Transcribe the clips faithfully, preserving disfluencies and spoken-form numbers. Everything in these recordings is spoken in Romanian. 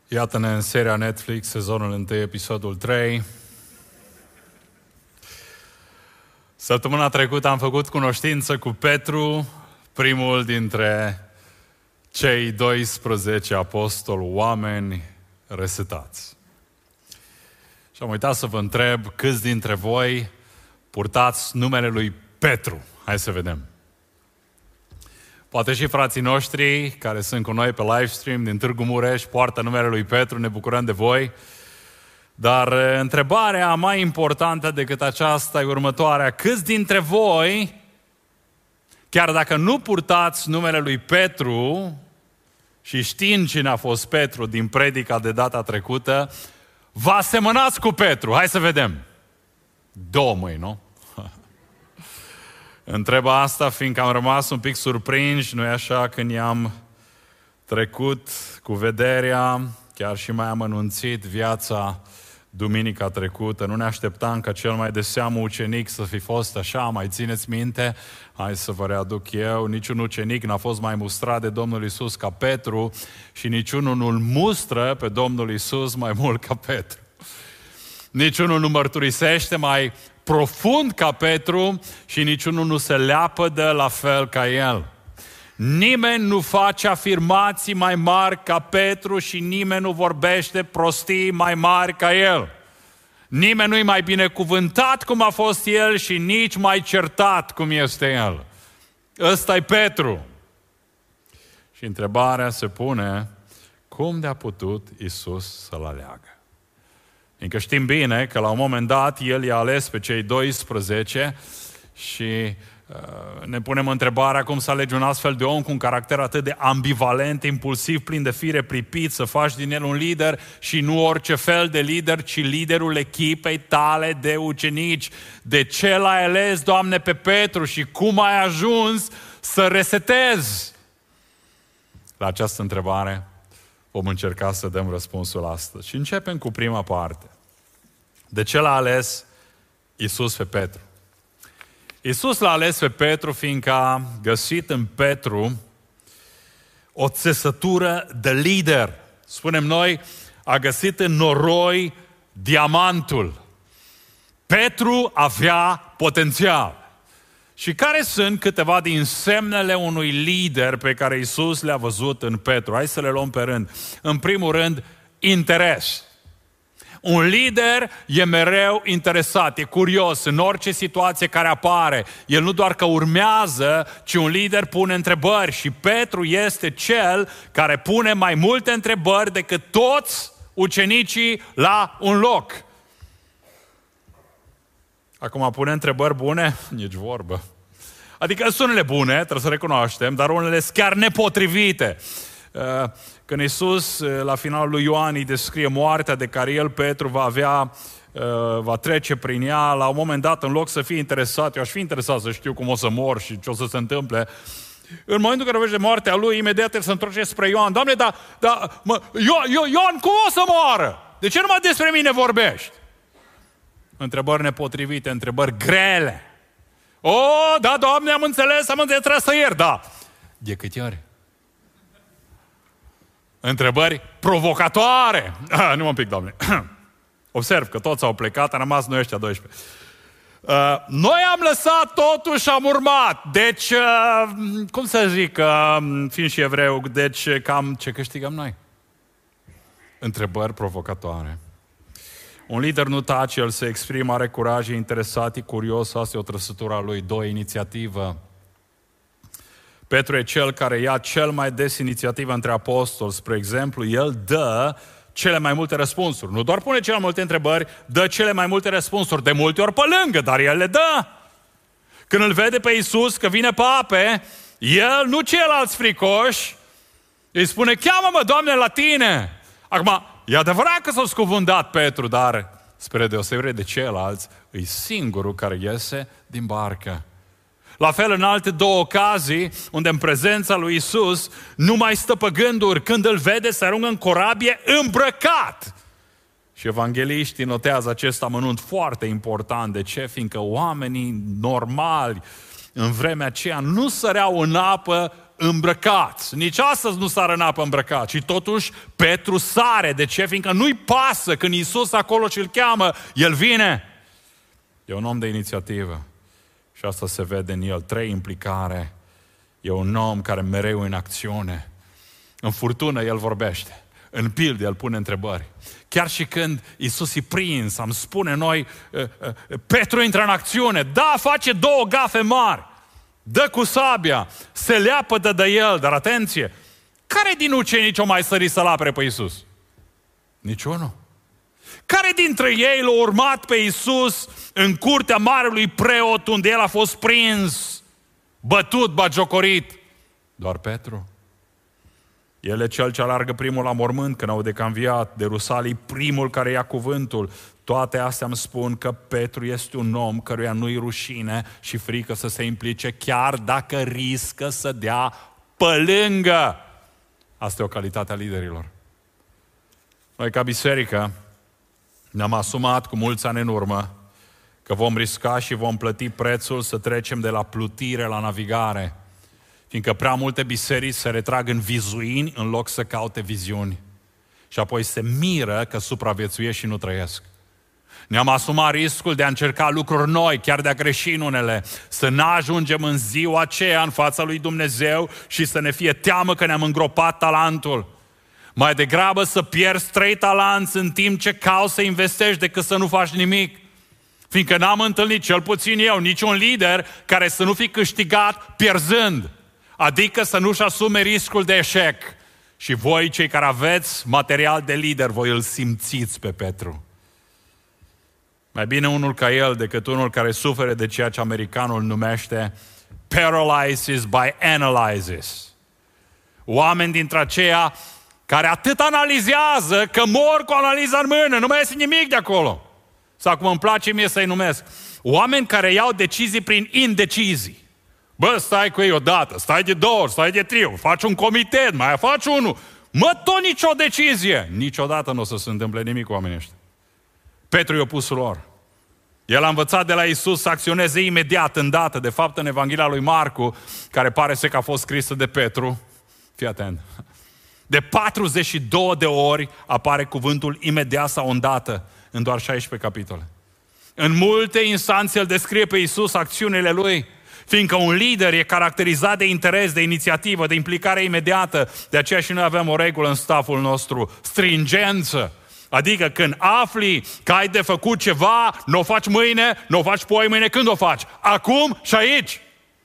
Iată-ne în seria Netflix, sezonul unu, episodul trei. Săptămâna trecută am făcut cunoștință cu Petru, primul dintre cei doisprezece apostoli, oameni resetați. Și am uitat să vă întreb câți dintre voi purtați numele lui Petru. Hai să vedem. Poate și frații noștri care sunt cu noi pe livestream din Târgu Mureș poartă numele lui Petru, ne bucurăm de voi. Dar întrebarea mai importantă decât aceasta e următoarea. Câți dintre voi, chiar dacă nu purtați numele lui Petru și știind cine a fost Petru din predica de data trecută, vă asemănați cu Petru? Hai să vedem. Două mâini, nu? Întreb asta fiindcă am rămas un pic surprinși, nu-i așa, când i-am trecut cu vederea, chiar și mai am anunțit viața duminica trecută. Nu ne așteptam ca cel mai de seamă ucenic să fi fost așa, mai țineți minte? Hai să vă readuc eu. Niciun ucenic n-a fost mai mustrat de Domnul Iisus ca Petru și niciunul nu-L mustră pe Domnul Iisus mai mult ca Petru. Niciunul nu mărturisește mai profund ca Petru și niciunul nu se leapădă la fel ca el. Nimeni nu face afirmații mai mari ca Petru și nimeni nu vorbește prostii mai mari ca el. Nimeni nu-i mai binecuvântat cum a fost el și nici mai certat cum este el. Ăsta-i Petru. Și întrebarea se pune, cum de-a putut Iisus să-l aleagă? Încă știm bine că la un moment dat El i-a ales pe cei doisprezece și uh, ne punem întrebarea cum să alegi un astfel de om cu un caracter atât de ambivalent, impulsiv, plin de fire pripit, să faci din el un lider și nu orice fel de lider, ci liderul echipei tale de ucenici. De ce l-ai ales, Doamne, pe Petru și cum ai ajuns să resetezi? La această întrebare vom încerca să dăm răspunsul astăzi. Și începem cu prima parte. De ce l-a ales Iisus pe Petru? Iisus l-a ales pe Petru fiindcă a găsit în Petru o țesătură de lider. Spunem noi, a găsit în noroi diamantul. Petru avea potențial. Și care sunt câteva din semnele unui lider pe care Iisus le-a văzut în Petru? Hai să le luăm pe rând. În primul rând, interes. Un lider e mereu interesat, e curios în orice situație care apare. El nu doar că urmează, ci un lider pune întrebări și Petru este cel care pune mai multe întrebări decât toți ucenicii la un loc. Acum, pune întrebări bune? Nici vorbă. Adică sunt unele bune, trebuie să recunoaștem, dar unele sunt chiar nepotrivite. Când Iisus, la finalul lui Ioan, îi descrie moartea de care el, Petru, va avea, va trece prin ea, la un moment dat, în loc să fie interesat, eu aș fi interesat să știu cum o să mor și ce o să se întâmple, în momentul în care vorbește moartea lui, imediat el se întoarce spre Ioan. Doamne, dar, dar mă, Ioan, cum o să moară? De ce numai despre mine vorbești? Întrebări nepotrivite, întrebări grele. O, da, Doamne, am înțeles, am înțeles, trebuie să ieri, da. De câte ori? Întrebări provocatoare. Ah, nu mă pic, Doamne. Observ că toți au plecat, am rămas noi ăștia doisprezece. Uh, noi am lăsat totul și am urmat. Deci, uh, cum să zic, uh, fiind și evreu, deci cam ce câștigăm noi? Întrebări provocatoare. Un lider nu tace, el se exprimă, are curaj, e interesat, e curios, asta e o trăsătură a lui. Doi, inițiativă. Petru e cel care ia cel mai des inițiativă între apostoli. Spre exemplu, el dă cele mai multe răspunsuri. Nu doar pune cele mai multe întrebări, dă cele mai multe răspunsuri. De multe ori pe lângă, dar el le dă. Când îl vede pe Iisus că vine pe ape, el, nu ceilalți fricoși, îi spune, cheamă-mă, Doamne, la tine. Acum, e adevărat că s-a scuvântat Petru, dar spre deosebire de ceilalți, e singurul care iese din barcă. La fel în alte două ocazii, unde în prezența lui Iisus nu mai stă pe gânduri, când îl vede se aruncă în corabie îmbrăcat. Și evangeliștii notează acest amănunt foarte important. De ce? Fiindcă oamenii normali în vremea aceea nu săreau în apă îmbrăcați. Nici astăzi nu sară în apă îmbrăcat. Și totuși Petru sare. De ce? Fiindcă nu-i pasă când Iisus acolo și îl cheamă, el vine. E un om de inițiativă. Și asta se vede în el. Trei, implicare. E un om care mereu e în acțiune. În furtună el vorbește. În pilde el pune întrebări. Chiar și când Iisus e prins, am spune noi, Petru intră în acțiune. Da, face două gafe mari. Dă cu sabia. Se leapădă de el. Dar atenție! Care din ucenici o mai sări să-l apere pe Iisus? Niciunul. Care dintre ei l-a urmat pe Iisus în curtea marelui preot unde el a fost prins, bătut, bagiocorit? Doar Petru. El e cel ce alargă primul la mormânt când aude că a înviat, de Rusalii primul care ia cuvântul. Toate astea îmi spun că Petru este un om căruia nu-i rușine și frică să se implice, chiar dacă riscă să dea pe lângă. Asta e o calitate a liderilor. Noi ca biserică ne-am asumat cu mulți ani în urmă că vom risca și vom plăti prețul să trecem de la plutire la navigare. Fiindcă prea multe biserici se retrag în vizuini în loc să caute viziuni. Și apoi se miră că supraviețuiesc și nu trăiesc. Ne-am asumat riscul de a încerca lucruri noi, chiar de a greși în unele, să n-ajungem în ziua aceea în fața lui Dumnezeu și să ne fie teamă că ne-am îngropat talentul. Mai degrabă să pierzi trei talanți în timp ce cauți să investești decât să nu faci nimic. Fiindcă n-am întâlnit, cel puțin eu, niciun lider care să nu fi câștigat pierzând. Adică să nu-și asume riscul de eșec. Și voi, cei care aveți material de lider, voi îl simțiți pe Petru. Mai bine unul ca el decât unul care suferă de ceea ce americanul numește paralysis by analysis. Oameni dintre aceia care atât analizează că mor cu analiza în mână, nu mai iese nimic de acolo. Sau cum îmi place mie să-i numesc, oameni care iau decizii prin indecizii. Bă, stai cu ei odată, stai de două ori, stai de trei ori, faci un comitet, mai faci unul. Mă, tot nicio decizie. Niciodată nu o să se întâmple nimic cu oamenii ăștia. Petru e opusul lor. El a învățat de la Iisus să acționeze imediat, îndată. De fapt, în Evanghelia lui Marcu, care pare să că a fost scrisă de Petru, fii atent, de patruzeci și două de ori apare cuvântul imediat sau îndată în doar șaisprezece capitole. În multe instanțe el descrie pe Iisus acțiunile lui, fiindcă un lider e caracterizat de interes, de inițiativă, de implicare imediată. De aceea și noi avem o regulă în staful nostru, stringență. Adică când afli că ai de făcut ceva, nu o faci mâine, nu o faci poi mâine, când o faci? Acum și aici.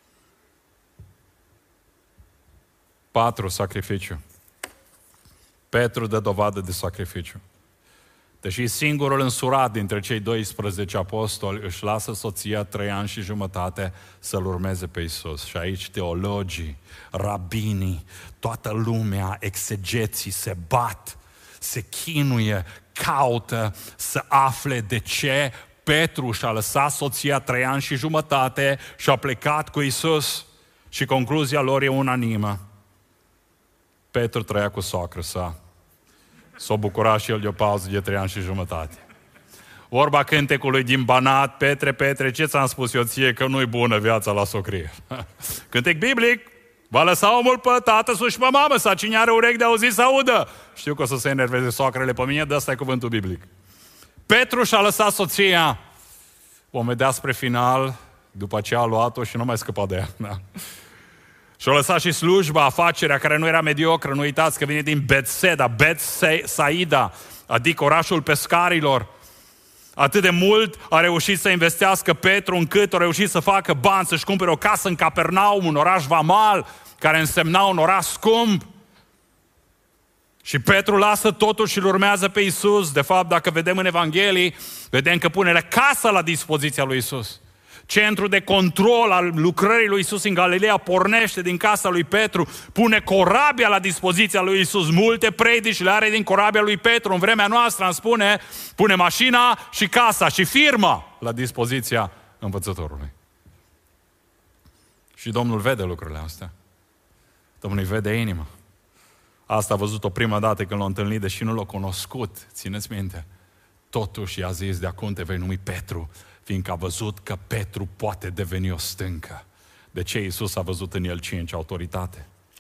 Patru, sacrificiu. Petru dă dovadă de sacrificiu. Deși singurul însurat dintre cei doisprezece apostoli își lasă soția trei ani și jumătate să-L urmeze pe Iisus. Și aici teologii, rabinii, toată lumea, exegeții se bat, se chinuie, caută să afle de ce Petru și-a lăsat soția trei ani și jumătate și a plecat cu Iisus. Și concluzia lor e unanimă. Petru trăia cu soacră sa. S-a bucurat și el de o pauză de trei ani și jumătate. Vorba cântecului din Banat, Petre, Petre, ce ți-am spus eu ție că nu-i bună viața la socrie? Cântec biblic, va lăsa omul pe tată sus și pe mamă, sau cine are urechi de auzit să audă. Știu că o să se enerveze soacrele pe mine, dar ăsta e cuvântul biblic. Petru și-a lăsat soția. Vom vedea spre final, după ce a luat-o și nu mai scăpa de ea. Da. Și-a lăsat și slujba, afacerea, care nu era mediocră. Nu uitați că vine din Betseda, Betsaida, adică orașul pescarilor. Atât de mult a reușit să investească Petru încât a reușit să facă bani, să-și cumpere o casă în Capernaum, un oraș vamal, care însemna un oraș scump. Și Petru lasă totul și îl urmează pe Iisus. De fapt, dacă vedem în Evanghelii, vedem că pune casa la dispoziția lui Iisus. Centrul de control al lucrării lui Iisus în Galileea pornește din casa lui Petru, pune corabia la dispoziția lui Iisus. Multe predici le are din corabia lui Petru. În vremea noastră îmi spune, pune mașina și casa și firma la dispoziția învățătorului. Și Domnul vede lucrurile astea. Domnul îi vede inima. Asta a văzut-o prima dată când l-a întâlnit, deși nu l-a cunoscut. Țineți minte. Totuși i-a zis, de acum te vei numi Petru, fiindcă a văzut că Petru poate deveni o stâncă. De ce Iisus a văzut în el cinci autoritate?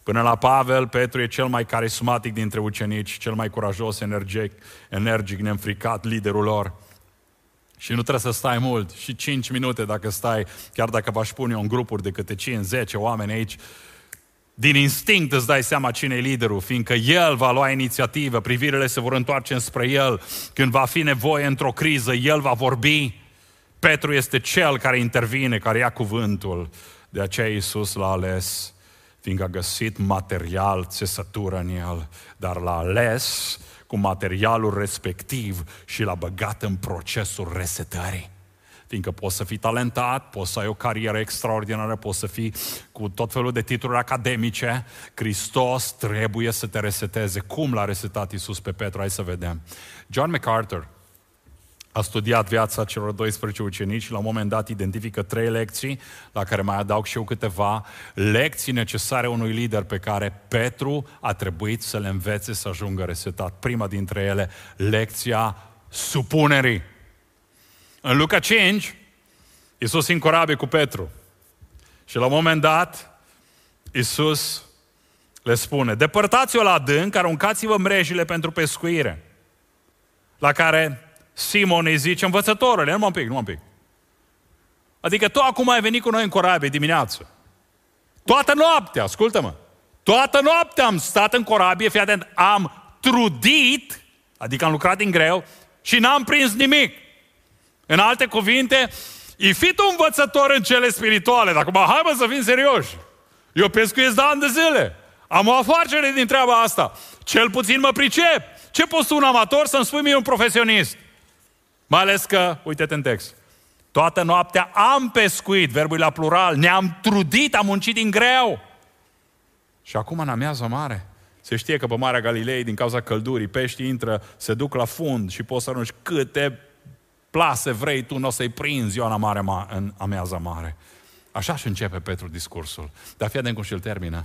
Până la Pavel, Petru e cel mai carismatic dintre ucenici, cel mai curajos, energic, energic, neînfricat, liderul lor. Și nu trebuie să stai mult, și cinci minute dacă stai, chiar dacă v-aș pune eu în grupuri de câte cinci zece oameni aici, din instinct îți dai seama cine e liderul, fiindcă el va lua inițiativă, privirile se vor întoarce înspre el, când va fi nevoie într-o criză, el va vorbi. Petru este cel care intervine, care ia cuvântul. De aceea Iisus l-a ales, fiindcă a găsit material, țesătură în el, dar l-a ales cu materialul respectiv și l-a băgat în procesul resetării. Fiindcă poți să fii talentat, poți să ai o carieră extraordinară, poți să fii cu tot felul de titluri academice, Hristos trebuie să te reseteze. Cum l-a resetat Iisus pe Petru? Hai să vedem. John MacArthur a studiat viața celor doisprezece ucenici și la un moment dat identifică trei lecții, la care mai adaug și eu câteva, lecții necesare unui lider pe care Petru a trebuit să le învețe să ajungă resetat. Prima dintre ele, lecția supunerii. În Luca cinci, Iisus e în corabie cu Petru și la un moment dat, Iisus le spune, depărtați-o la adânc, aruncați-vă mrejile pentru pescuire. La care Simon îi zice, învățătorule, numai un pic, numai un pic. Adică tu acum ai venit cu noi în corabie dimineață. Toată noaptea, ascultă-mă, toată noaptea am stat în corabie, fii atent, am trudit, adică am lucrat din greu și n-am prins nimic. În alte cuvinte, e fi tu învățător în cele spirituale, dar acum hai mă să fim serioși. Eu pescuiesc de ani de zile. Am o afacere din treaba asta. Cel puțin mă pricep. Ce poți tu un amator să-mi spui mie un profesionist? Mai ales că, uite-te în text, toată noaptea am pescuit, verbul la plural, ne-am trudit, am muncit din greu. Și acum în amiază mare, se știe că pe Marea Galilei, din cauza căldurii, peștii intră, se duc la fund și poți să arunci câte plase vrei tu, nu o să-i prinzi Ioana Mare în amiaza mare. Așa și începe Petru discursul. Dar fii atent cum și-l termină.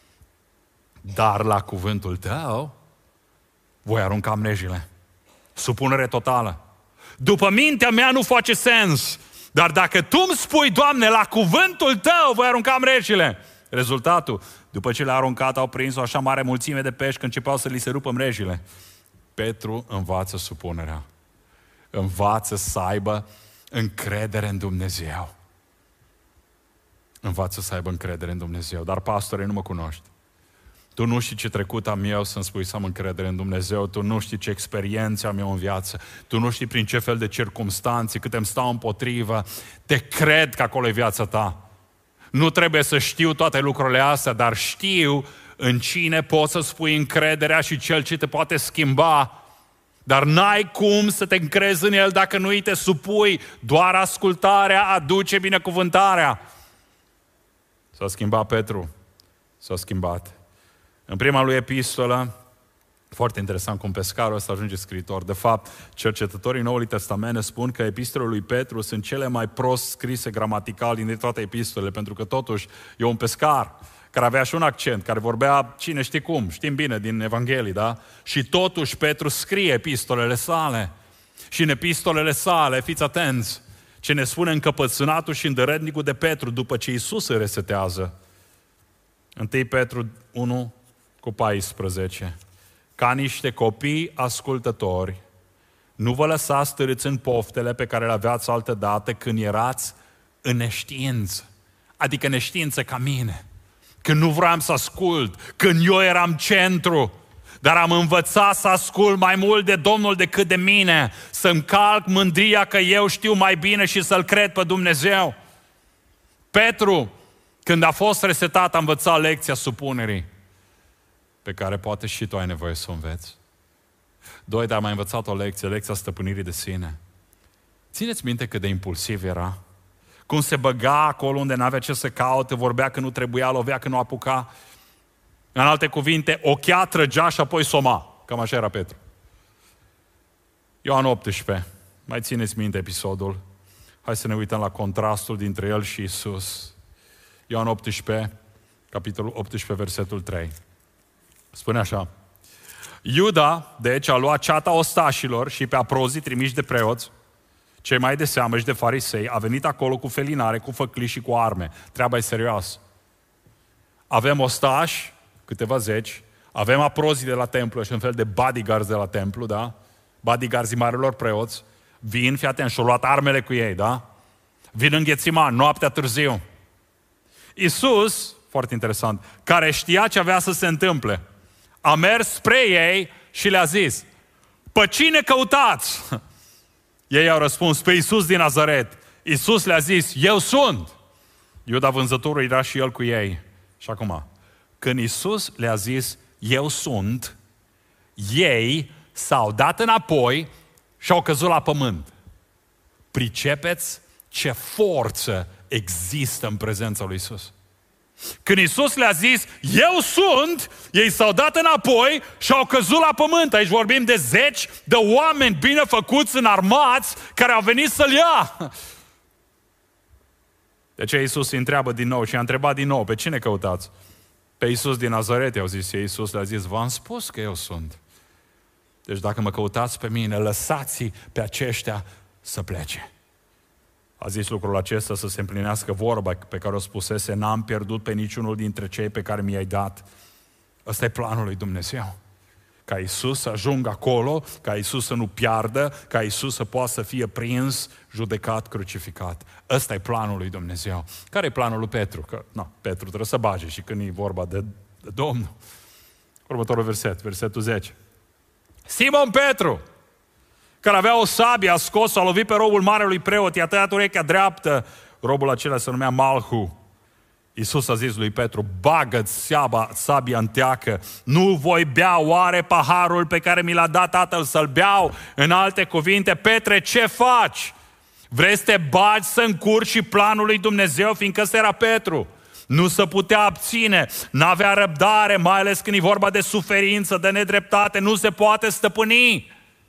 Dar la cuvântul tău voi arunca mrejile. Supunere totală. După mintea mea nu face sens. Dar dacă tu îmi spui, Doamne, la cuvântul tău voi arunca mrejile. Rezultatul, după ce le-a aruncat, au prins o așa mare mulțime de pești că începeau să li se rupă mrejile. Petru învață supunerea. Învață să aibă încredere în Dumnezeu. Învață să aibă încredere în Dumnezeu. Dar, pastore, nu mă cunoști. Tu nu știi ce trecut am eu să-mi spui să am încredere în Dumnezeu. Tu nu știi ce experiențe am eu în viață. Tu nu știi prin ce fel de circumstanțe, cât îmi stau împotrivă. Te cred că acolo e viața ta. Nu trebuie să știu toate lucrurile astea, dar știu în cine poți să spui încrederea și cel ce te poate schimba. Dar n-ai cum să te încrezi în El dacă nu îi te supui. Doar ascultarea aduce binecuvântarea. S-a schimbat Petru. S-a schimbat. În prima lui epistolă, foarte interesant cum pescarul ăsta ajunge scriitor. De fapt, cercetătorii Noului Testament spun că epistolele lui Petru sunt cele mai prost scrise gramatical dintre toate epistolele, pentru că totuși e un pescar care avea și un accent, care vorbea cine știe cum, știm bine din Evanghelii, da? Și totuși Petru scrie epistolele sale. Și în epistolele sale, fiți atenți, ce ne spune încăpățânatul și îndărătnicul de Petru după ce Iisus îl resetează. întâi Petru unu cu paisprezece. Ca niște copii ascultători, nu vă lăsați târâți în poftele pe care le aveați altădată când erați în neștiință. Adică neștiință ca mine. Când nu vreau să ascult, când eu eram centru, dar am învățat să ascult mai mult de Domnul decât de mine, să-mi calc mândria că eu știu mai bine și să-L cred pe Dumnezeu. Petru, când a fost resetat, a învățat lecția supunerii, pe care poate și tu ai nevoie să o înveți. Doi, dar am mai învățat o lecție, lecția stăpânirii de sine. Țineți minte cât de impulsiv era. Cum se băga acolo unde n-avea ce să caute, vorbea că nu trebuia, lovea că nu apuca. În alte cuvinte, ochea, trăgea și apoi soma. Cam așa era Petru. Ioan optsprezece. Mai țineți minte episodul? Hai să ne uităm la contrastul dintre el și Iisus. Ioan optsprezece, capitolul optsprezece, versetul trei. Spune așa. Iuda, deci, a luat ceata ostașilor și pe aprozii trimiși de preoți, cei mai de seamă și de farisei, a venit acolo cu felinare, cu făcliși și cu arme. Treaba e serioasă. Avem ostași câteva zeci, avem aprozii de la templu, și un fel de bodyguards de la templu, da? Bodyguards marilor preoți, vin, fii atent, și-au luat armele cu ei, da? Vin în Ghețiman, noaptea târziu. Iisus, foarte interesant, care știa ce avea să se întâmple, a mers spre ei și le-a zis: pe cine căutați? Ei au răspuns: pe Iisus din Nazaret. Iisus le-a zis: eu sunt. Iuda vânzătorul era și el cu ei. Și acum, când Iisus le-a zis: eu sunt, ei s-au dat înapoi și au căzut la pământ. Pricepeți ce forță există în prezența lui Iisus? Când Iisus le-a zis: eu sunt, ei s-au dat înapoi și au căzut la pământ. Aici vorbim de zeci de oameni bine făcuți, înarmați, care au venit să-L ia. De aceea Iisus îi întreabă din nou și a întrebat din nou: pe cine căutați? Pe Iisus din Nazaret, i-au zis. Iisus le-a zis: v-am spus că eu sunt. Deci dacă mă căutați pe mine, lăsați pe aceștia să plece. A zis lucrul acesta să se împlinească vorba pe care o spusese: n-am pierdut pe niciunul dintre cei pe care mi-ai dat. Ăsta e planul lui Dumnezeu. Ca Iisus să ajungă acolo, ca Iisus să nu piardă, ca Iisus să poată să fie prins, judecat, crucificat. Ăsta e planul lui Dumnezeu. Care e planul lui Petru? Că, na, Petru trebuie să bage și când e vorba de, de Domnul. Următorul verset, versetul zece. Simon Petru, care avea o sabie, a scos-o, a lovit pe robul marelui preot, i-a tăiat urechea dreaptă. Robul acela se numea Malhu. Iisus a zis lui Petru: bagă-ți sabia în teacă, nu voi bea oare paharul pe care mi l-a dat Tatăl să-l beau? În alte cuvinte, Petre, ce faci? Vrei să te bagi, să încurci și planul lui Dumnezeu? Fiindcă ăsta era Petru. Nu se putea abține, n-avea răbdare, mai ales când e vorba de suferință, de nedreptate, nu se poate stăpâni.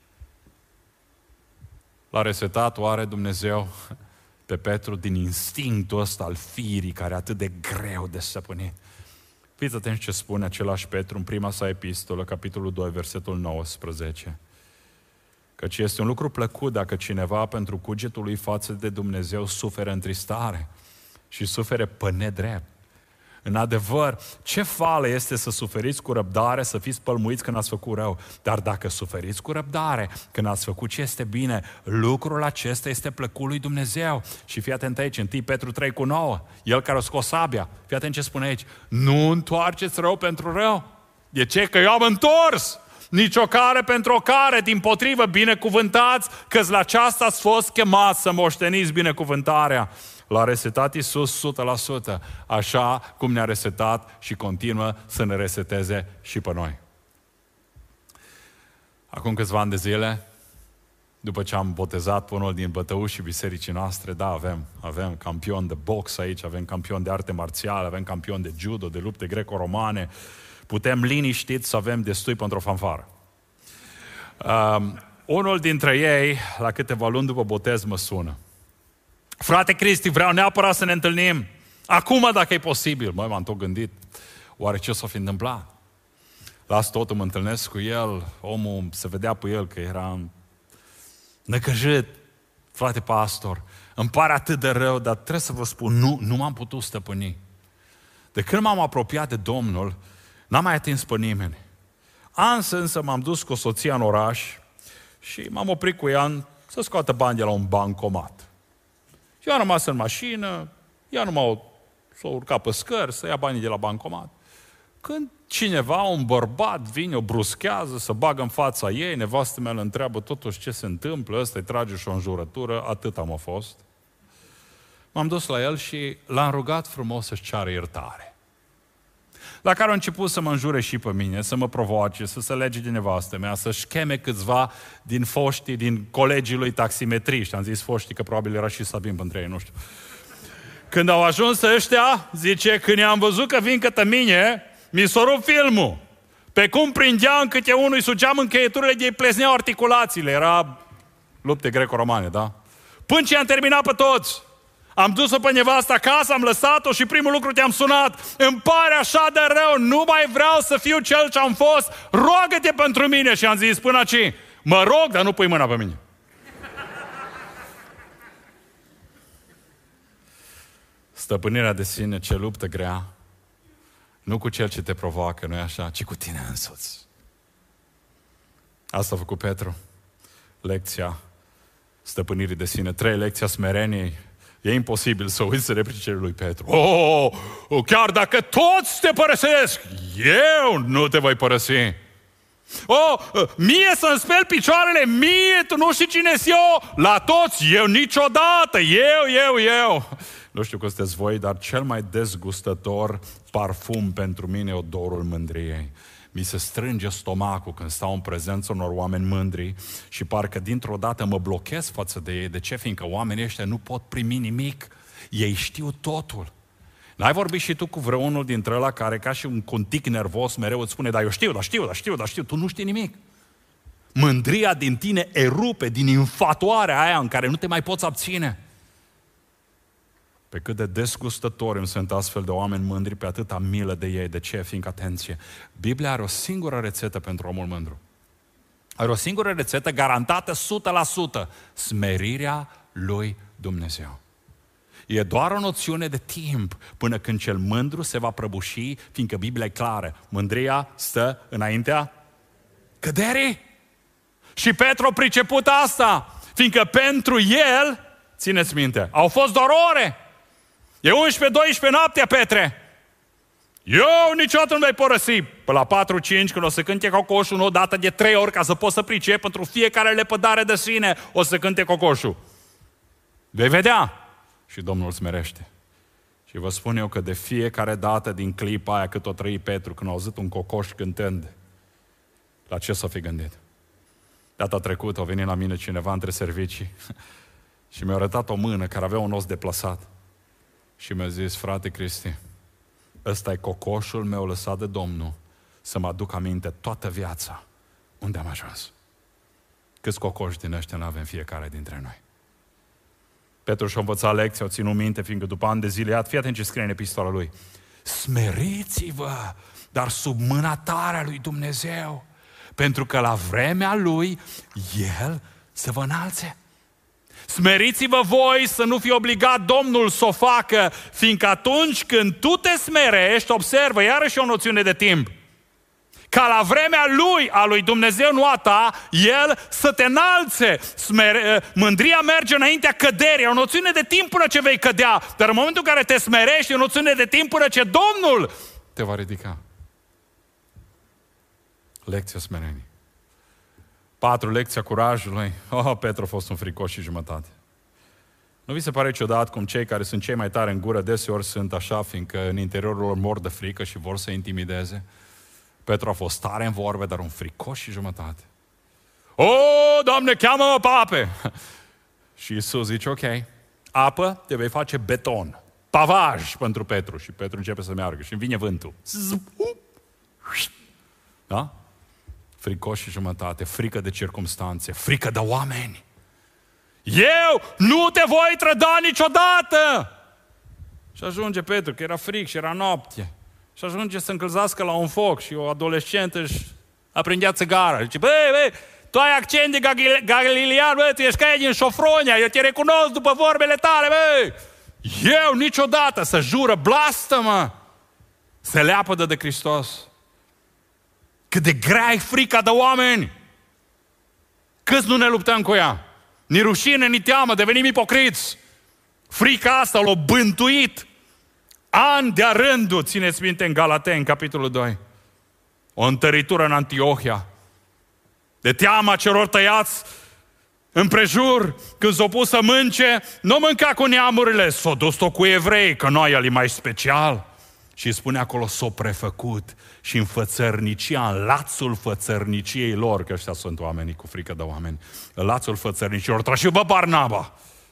L-a resetat oare Dumnezeu pe Petru din instinctul ăsta al firii, care e atât de greu de stăpânit? Fiți atenți ce spune același Petru în prima sa epistolă, capitolul doi, versetul nouăsprezece. Căci este un lucru plăcut dacă cineva pentru cugetul lui față de Dumnezeu suferă întristare și sufere pe nedrept. În adevăr, ce fală este să suferiți cu răbdare, să fiți pălmuiți când ați făcut rău. Dar dacă suferiți cu răbdare, când ați făcut ce este bine, lucrul acesta este plăcut lui Dumnezeu. Și fii atent aici, întâi Petru trei cu nouă, el care a scos sabia. Fii atent ce spune aici: nu întoarceți rău pentru rău. De ce? Că eu am întors. Nici o care pentru o care, dimpotrivă, binecuvântați, că-ți la aceasta ați fost chemați să moșteniți binecuvântarea. L-a resetat Iisus o sută la sută, așa cum ne-a resetat și continuă să ne reseteze și pe noi. Acum câțiva ani de zile, după ce am botezat pe unul din bătăușii bisericii noastre, da, avem, avem campion de box aici, avem campion de arte marțiale, avem campion de judo, de lupte greco-romane, putem liniștit să avem destui pentru o fanfară. Um, unul dintre ei, la câteva luni după botez, mă sună: frate Cristi, vreau neapărat să ne întâlnim acum, dacă e posibil. Măi, m-am tot gândit, oare ce s-o fi întâmplat? Las totul, mă întâlnesc cu el, omul se vedea pe el că era necăjit. Frate pastor, îmi pare atât de rău, dar trebuie să vă spun, nu, nu m-am putut stăpâni. De când m-am apropiat de Domnul, n-am mai atins pe nimeni. Ansă însă m-am dus cu soția în oraș și m-am oprit cu ea să scoată bani de la un bancomat. Eu am rămas în mașină, ea numai s-a urcat pe scări să ia banii de la bancomat. Când cineva, un bărbat, vine, o bruschează, să bagă în fața ei, nevastă mea îl întreabă totuși ce se întâmplă, ăsta îi trage și o înjurătură, atât am fost. M-am dus la el și l-am rugat frumos să-și ceară iertare. La care a început să mă înjure și pe mine, să mă provoace, să se lege de nevastă mea, să-și cheme câțiva din foștii, din colegii lui taximetriști. Am zis foștii că probabil era și Sabin între ei, nu știu. Când au ajuns ăștia, zice, când i-am văzut că vin către mine, mi s-a rupt filmul. Pe cum prindeam câte unul, îi sugeam încheieturile de-i plezneau articulațiile. Era lupte greco-romane, da? Până ce am terminat pe toți. Am dus-o pe nevastă acasă, am lăsat-o și primul lucru te-am sunat. Îmi pare așa de rău, nu mai vreau să fiu cel ce am fost, roagă-te pentru mine. Și am zis, până aici, mă rog, dar nu pui mâna pe mine. Stăpânirea de sine, ce luptă grea. Nu cu cel ce te provoacă, nu-i așa, ci cu tine însuți. Asta a făcut Petru. Lecția stăpânirii de sine. Trei, lecția smereniei. E imposibil să uiți replicile lui Petru. Oh, oh, chiar dacă toți te părăsesc, eu nu te voi părăsi. Oh, mie să-mi speli picioarele, mie, tu nu știi cine-s eu, la toți, eu niciodată, eu, eu, eu. Nu știu cum sunteți voi, dar cel mai dezgustător parfum pentru mine e odorul mândriei. Mi se strânge stomacul când stau în prezența unor oameni mândri și parcă dintr-o dată mă blochez față de ei. De ce? Fiindcă oamenii ăștia nu pot primi nimic. Ei știu totul. N-ai vorbit și tu cu vreunul dintre ăla care, ca și un contic nervos, mereu îți spune, dar eu știu, dar știu, dar știu, dar știu, tu nu știi nimic. Mândria din tine erupe din infatuarea aia în care nu te mai poți abține. Pe cât de desgustători îmi sunt astfel de oameni mândri, pe atâta milă de ei. De ce? Fiindcă, atenție, Biblia are o singură rețetă pentru omul mândru. Are o singură rețetă garantată o sută la sută. Smerirea lui Dumnezeu. E doar o noțiune de timp până când cel mândru se va prăbuși, fiindcă Biblia e clară. Mândria stă înaintea căderii. Și Petru a priceput asta, fiindcă pentru el, țineți minte, au fost doar ore. E unsprezece doisprezece noaptea, Petre. Eu niciodată nu vei părăsi. Până la patru cinci, când o să cânte cocoșul, o dată de trei ori, ca să poți să pricep, pentru fiecare lepădare de sine, o să cânte cocoșul. Vei vedea. Și Domnul smerește. Și vă spun eu că de fiecare dată din clipa aia cât o trăi Petru, când a auzit un cocoș cântând, la ce s-a fi gândit? Data trecută a venit la mine cineva între servicii și mi-a arătat o mână care avea un os deplasat. Și mi-a zis, frate Cristi, ăsta e cocoșul meu lăsat de Domnul să mă aduc aminte toată viața unde am ajuns. Câți cocoși din ăștia n-avem fiecare dintre noi? Petru și-a învățat lecția, o ținut minte, fiindcă după ani de zile, iată, fii atent ce scrie în epistola lui. Smeriți-vă, dar sub mâna tare a lui Dumnezeu, pentru că la vremea lui, El să vă înalțe. Smeriți-vă voi să nu fie obligat Domnul să o facă, fiindcă atunci când tu te smerești, observă, iarăși o noțiune de timp, ca la vremea lui, a lui Dumnezeu, nu a ta, El să te înalțe. Smere... Mândria merge înaintea căderii, o noțiune de timp până ce vei cădea, dar în momentul în care te smerești, e o noțiune de timp până ce Domnul te va ridica. Lecția smereniei. Patru, lecția curajului. Oh, Petru a fost un fricoș și jumătate. Nu vi se pare ciudat cum cei care sunt cei mai tari în gură deseori sunt așa, fiindcă în interiorul lor mor de frică și vor să intimideze? Petru a fost tare în vorbe, dar un fricoș și jumătate. O, Doamne, cheamă-mă pe ape! Și Iisus zice, ok, apă te vei face beton, pavaj pentru Petru. Și Petru începe să meargă și îmi vine vântul. Da? Fricoș și jumătate, frică de circumstanțe, frică de oameni. Eu nu te voi trăda niciodată! Și ajunge Petru, că era fric și era noapte. Și ajunge să încălzească la un foc și o adolescentă își aprindea țigară. Zice, băi, băi, tu ai accent de galilean, băi, tu ești ca aia din Șofronia, eu te recunosc după vorbele tale, băi! Eu niciodată să jură, blastămă, se leapădă de Hristos. Cât de grea e frica de oameni! Câți nu ne luptăm cu ea? Ni rușine, ni teamă, devenim ipocriți. Frica asta l-a bântuit ani de-a rândul, țineți minte în Galateni, capitolul doi. O întăritură în Antiohia. De teama celor tăiați împrejur, când s-o pus să mânce, nu mânca cu neamurile, s-o dus-o cu evrei, că noi el e mai special. Și spune acolo, s-o prefăcut și în fățărnicia, în lațul fățărniciei lor, că ăștia sunt oamenii cu frică de oameni, în lațul fățărniciei lor, trăși bă Barnaba.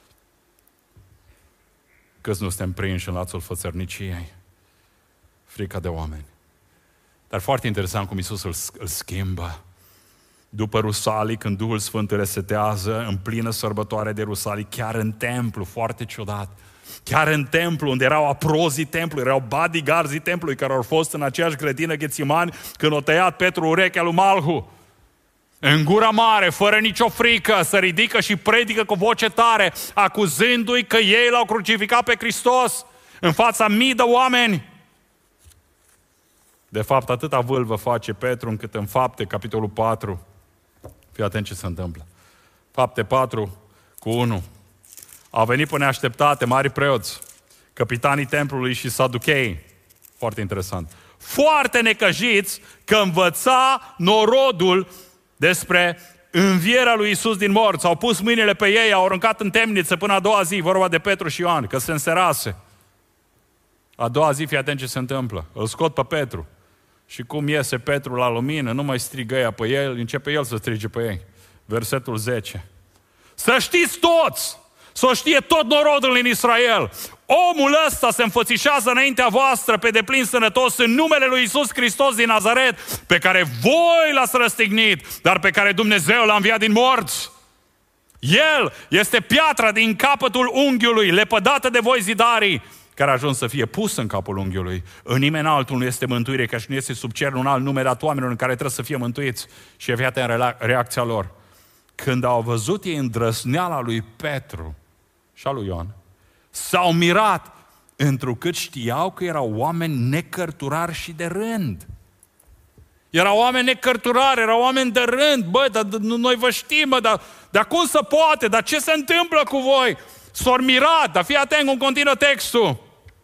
Câți nu suntem prinși în lațul fățărniciei? Frica de oameni. Dar foarte interesant cum Iisus îl, îl schimbă. După Rusalii, când Duhul Sfânt îl resetează, în plină sărbătoare de Rusalii, chiar în templu, foarte ciudat, chiar în templu, unde erau aprozii templului, erau bodyguards-ii templului, care au fost în aceeași grădină Ghețimani, când o tăiat Petru urechea lui Malhu. În gura mare, fără nicio frică, se ridică și predică cu voce tare, acuzându-i că ei l-au crucificat pe Hristos în fața mii de oameni. De fapt, atâta vâlvă face Petru încât în Fapte, capitolul patru, fii atent ce se întâmplă. Fapte patru cu unu. Au venit pe neașteptate mari preoți, capitanii templului și saduchei. Foarte interesant. Foarte necăjiți că învăța norodul despre învierea lui Iisus din morți. Au pus mâinile pe ei, au aruncat în temniță până a doua zi, vorba de Petru și Ioan, că se înserase. A doua zi, fii atent ce se întâmplă. Îl scot pe Petru. Și cum iese Petru la lumină, nu mai strigă ea pe el, începe el să strige pe ei. Versetul zece. Să știți toți, să o știe tot norodul în Israel, omul ăsta se înfățișează înaintea voastră pe deplin sănătos în numele lui Iisus Hristos din Nazaret, pe care voi l-ați răstignit, dar pe care Dumnezeu l-a înviat din morți. El este piatra din capătul unghiului, lepădată de voi zidarii, care a ajuns să fie pus în capul unghiului. În nimeni altul nu este mântuire, ca și nu este sub cer un alt nume dat oamenilor în care trebuie să fie mântuiți. Și iată în reacția lor. Când au văzut ei îndrăzneala lui Petru și a lui Ioan, s-au mirat, întrucât știau că erau oameni necărturari și de rând. Erau oameni necărturari, erau oameni de rând. Bă, dar noi vă știm, bă, dar, dar cum se poate? Dar ce se întâmplă cu voi? S-au mirat, dar fii atent cum continuă textul.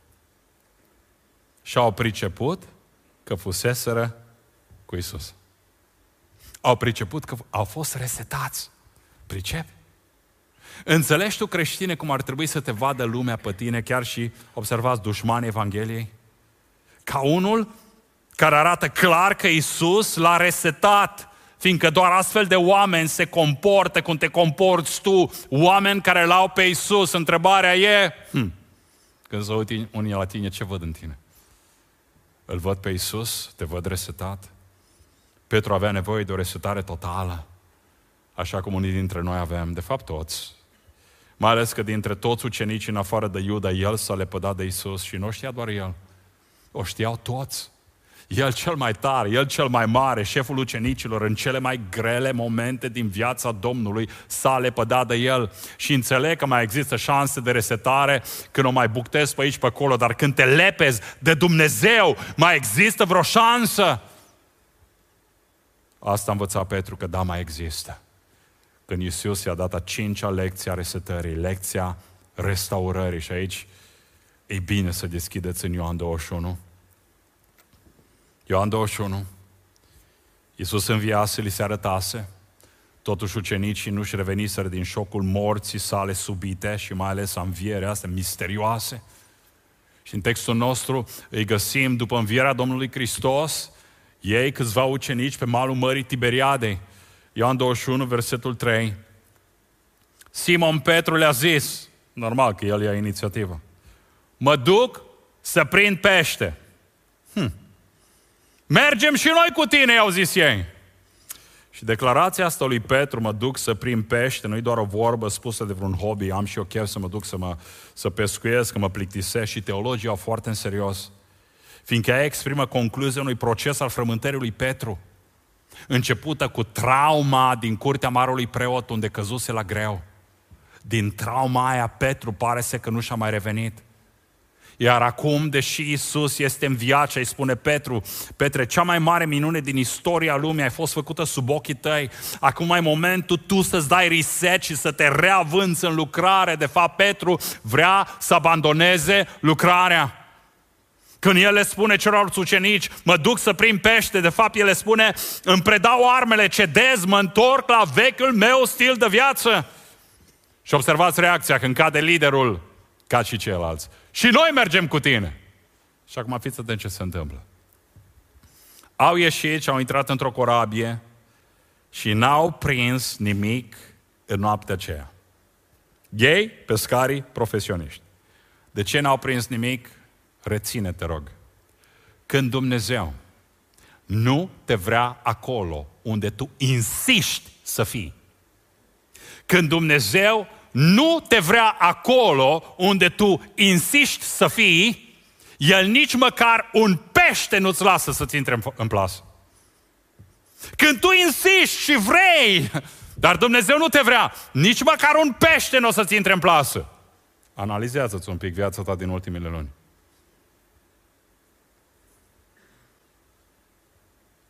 Și au priceput că fuseseră cu Iisus. Au priceput că au fost resetați. Pricepi? Înțelegi tu, creștine, cum ar trebui să te vadă lumea pe tine, chiar și, observați, dușmanii Evangheliei? Ca unul care arată clar că Iisus l-a resetat, fiindcă doar astfel de oameni se comportă cum te comporți tu, oameni care l-au pe Iisus. Întrebarea e, hm, când se uită unii la tine, ce văd în tine? Îl văd pe Iisus, te văd resetat. Petru avea nevoie de o resetare totală, așa cum unii dintre noi avem, de fapt toți. Mai ales că dintre toți ucenicii, în afară de Iuda, el s-a lepădat de Iisus și nu știa doar el. O știau toți. El cel mai tare, el cel mai mare, șeful ucenicilor, în cele mai grele momente din viața Domnului, s-a lepădat de el. Și înțeleg că mai există șanse de resetare când o mai buctezi pe aici, pe acolo, dar când te lepezi de Dumnezeu, mai există vreo șansă? Asta a învățat Petru, că da, mai există. Când Iisus i-a dat a cincea lecție a resetării, lecția restaurării. Și aici e bine să deschideți în Ioan douăzeci și unu. Ioan douăzeci și unu. Iisus înviase, li se arătase. Totuși ucenicii nu-și reveniseră din șocul morții sale subite și mai ales a învierea astea misterioase. Și în textul nostru îi găsim după învierea Domnului Hristos, ei, câțiva ucenici, pe malul Mării Tiberiadei. Ioan douăzeci și unu, versetul trei. Simon Petru le-a zis, normal că el ia inițiativă, mă duc să prind pește. Hm. Mergem și noi cu tine, i-au zis ei. Și declarația asta lui Petru, mă duc să prind pește, nu-i doar o vorbă spusă de vreun hobby, am și eu chef să mă duc să, mă, să pescuiesc, că mă plictisesc, și teologii au foarte în serios. Fiindcă ea exprimă concluzia unui proces al frământării lui Petru, începută cu trauma din curtea marelui preot, unde căzuse la greu. Din trauma aia, Petru pare să că nu și-a mai revenit. Iar acum, deși Iisus este înviat și îi spune Petru, Petre, cea mai mare minune din istoria lumii a fost făcută sub ochii tăi. Acum e momentul tu să-ți dai reset și să te reavânți în lucrare. De fapt, Petru vrea să abandoneze lucrarea. Când el le spune celorlalți ucenici, mă duc să prind pește, de fapt el le spune, îmi predau armele, cedez, mă întorc la vechiul meu stil de viață. Și observați reacția când cade liderul, ca și ceilalți. Și noi mergem cu tine. Și acum fiți atenți ce se întâmplă. Au ieșit și au intrat într-o corabie și n-au prins nimic în noaptea aceea. Ei, pescarii profesioniști. De ce n-au prins nimic? Reține, te rog. Când Dumnezeu nu te vrea acolo unde tu insiști să fii, când Dumnezeu nu te vrea acolo unde tu insiști să fii, El nici măcar un pește nu-ți lasă să-ți intre în plasă. Când tu insiști și vrei, dar Dumnezeu nu te vrea, nici măcar un pește nu o să-ți intre în plasă. Analizează-ți un pic viața ta din ultimele luni.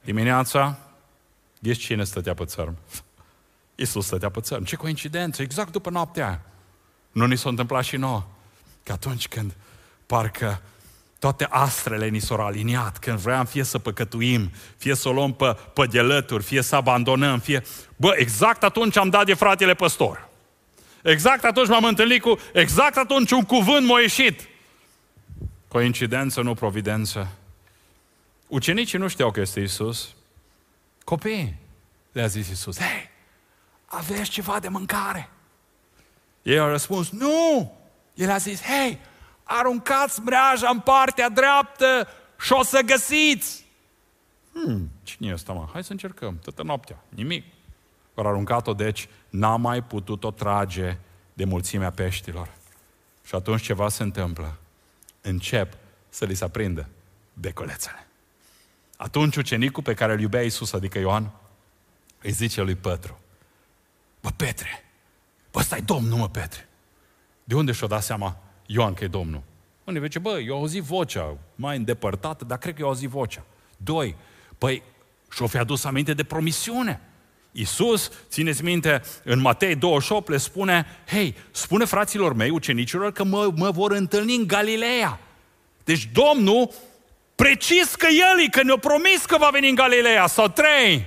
Dimineața, ghiși cine stătea pe țărm? Iisus stătea pe țărm. Ce coincidență, exact după noaptea aia. Nu ni s-a întâmplat și nouă. Că atunci când parcă toate astrele ni s-au aliniat, când vreau fie să păcătuim, fie să o luăm pe, pe gelături, fie să abandonăm, fie... Bă, exact atunci am dat de fratele păstor. Exact atunci m-am întâlnit cu... Exact atunci un cuvânt m-a ieșit. Coincidență, nu providență. Ucenicii nu știau că este Iisus. Copii, le-a zis Iisus, hei, aveți ceva de mâncare? Ei au răspuns, nu! El a zis, hei, aruncați mreaja în partea dreaptă și o să găsiți. Hmm, cine e ăsta, mă? Hai să încercăm, toată noaptea, nimic. Au aruncat-o, deci n-a mai putut-o trage de mulțimea peștilor. Și atunci ceva se întâmplă. Încep să li se aprindă becolețele. Atunci ucenicul pe care îl iubea Iisus, adică Ioan, îi zice lui Petru, bă, Petre, bă, ăsta-i Domnul, mă, Petre. De unde și-o dat seama Ioan că e Domnul? Unde zice, bă, eu auzit vocea mai îndepărtată, dar cred că eu auzit vocea. Doi, păi, și-o fi adus aminte de promisiune. Iisus, țineți minte, în Matei douăzeci și opt le spune, hei, spune fraților mei, ucenicilor, că mă, mă vor întâlni în Galileea. Deci Domnul, precis că El, că ne-a promis că va veni în Galileea, sau trei.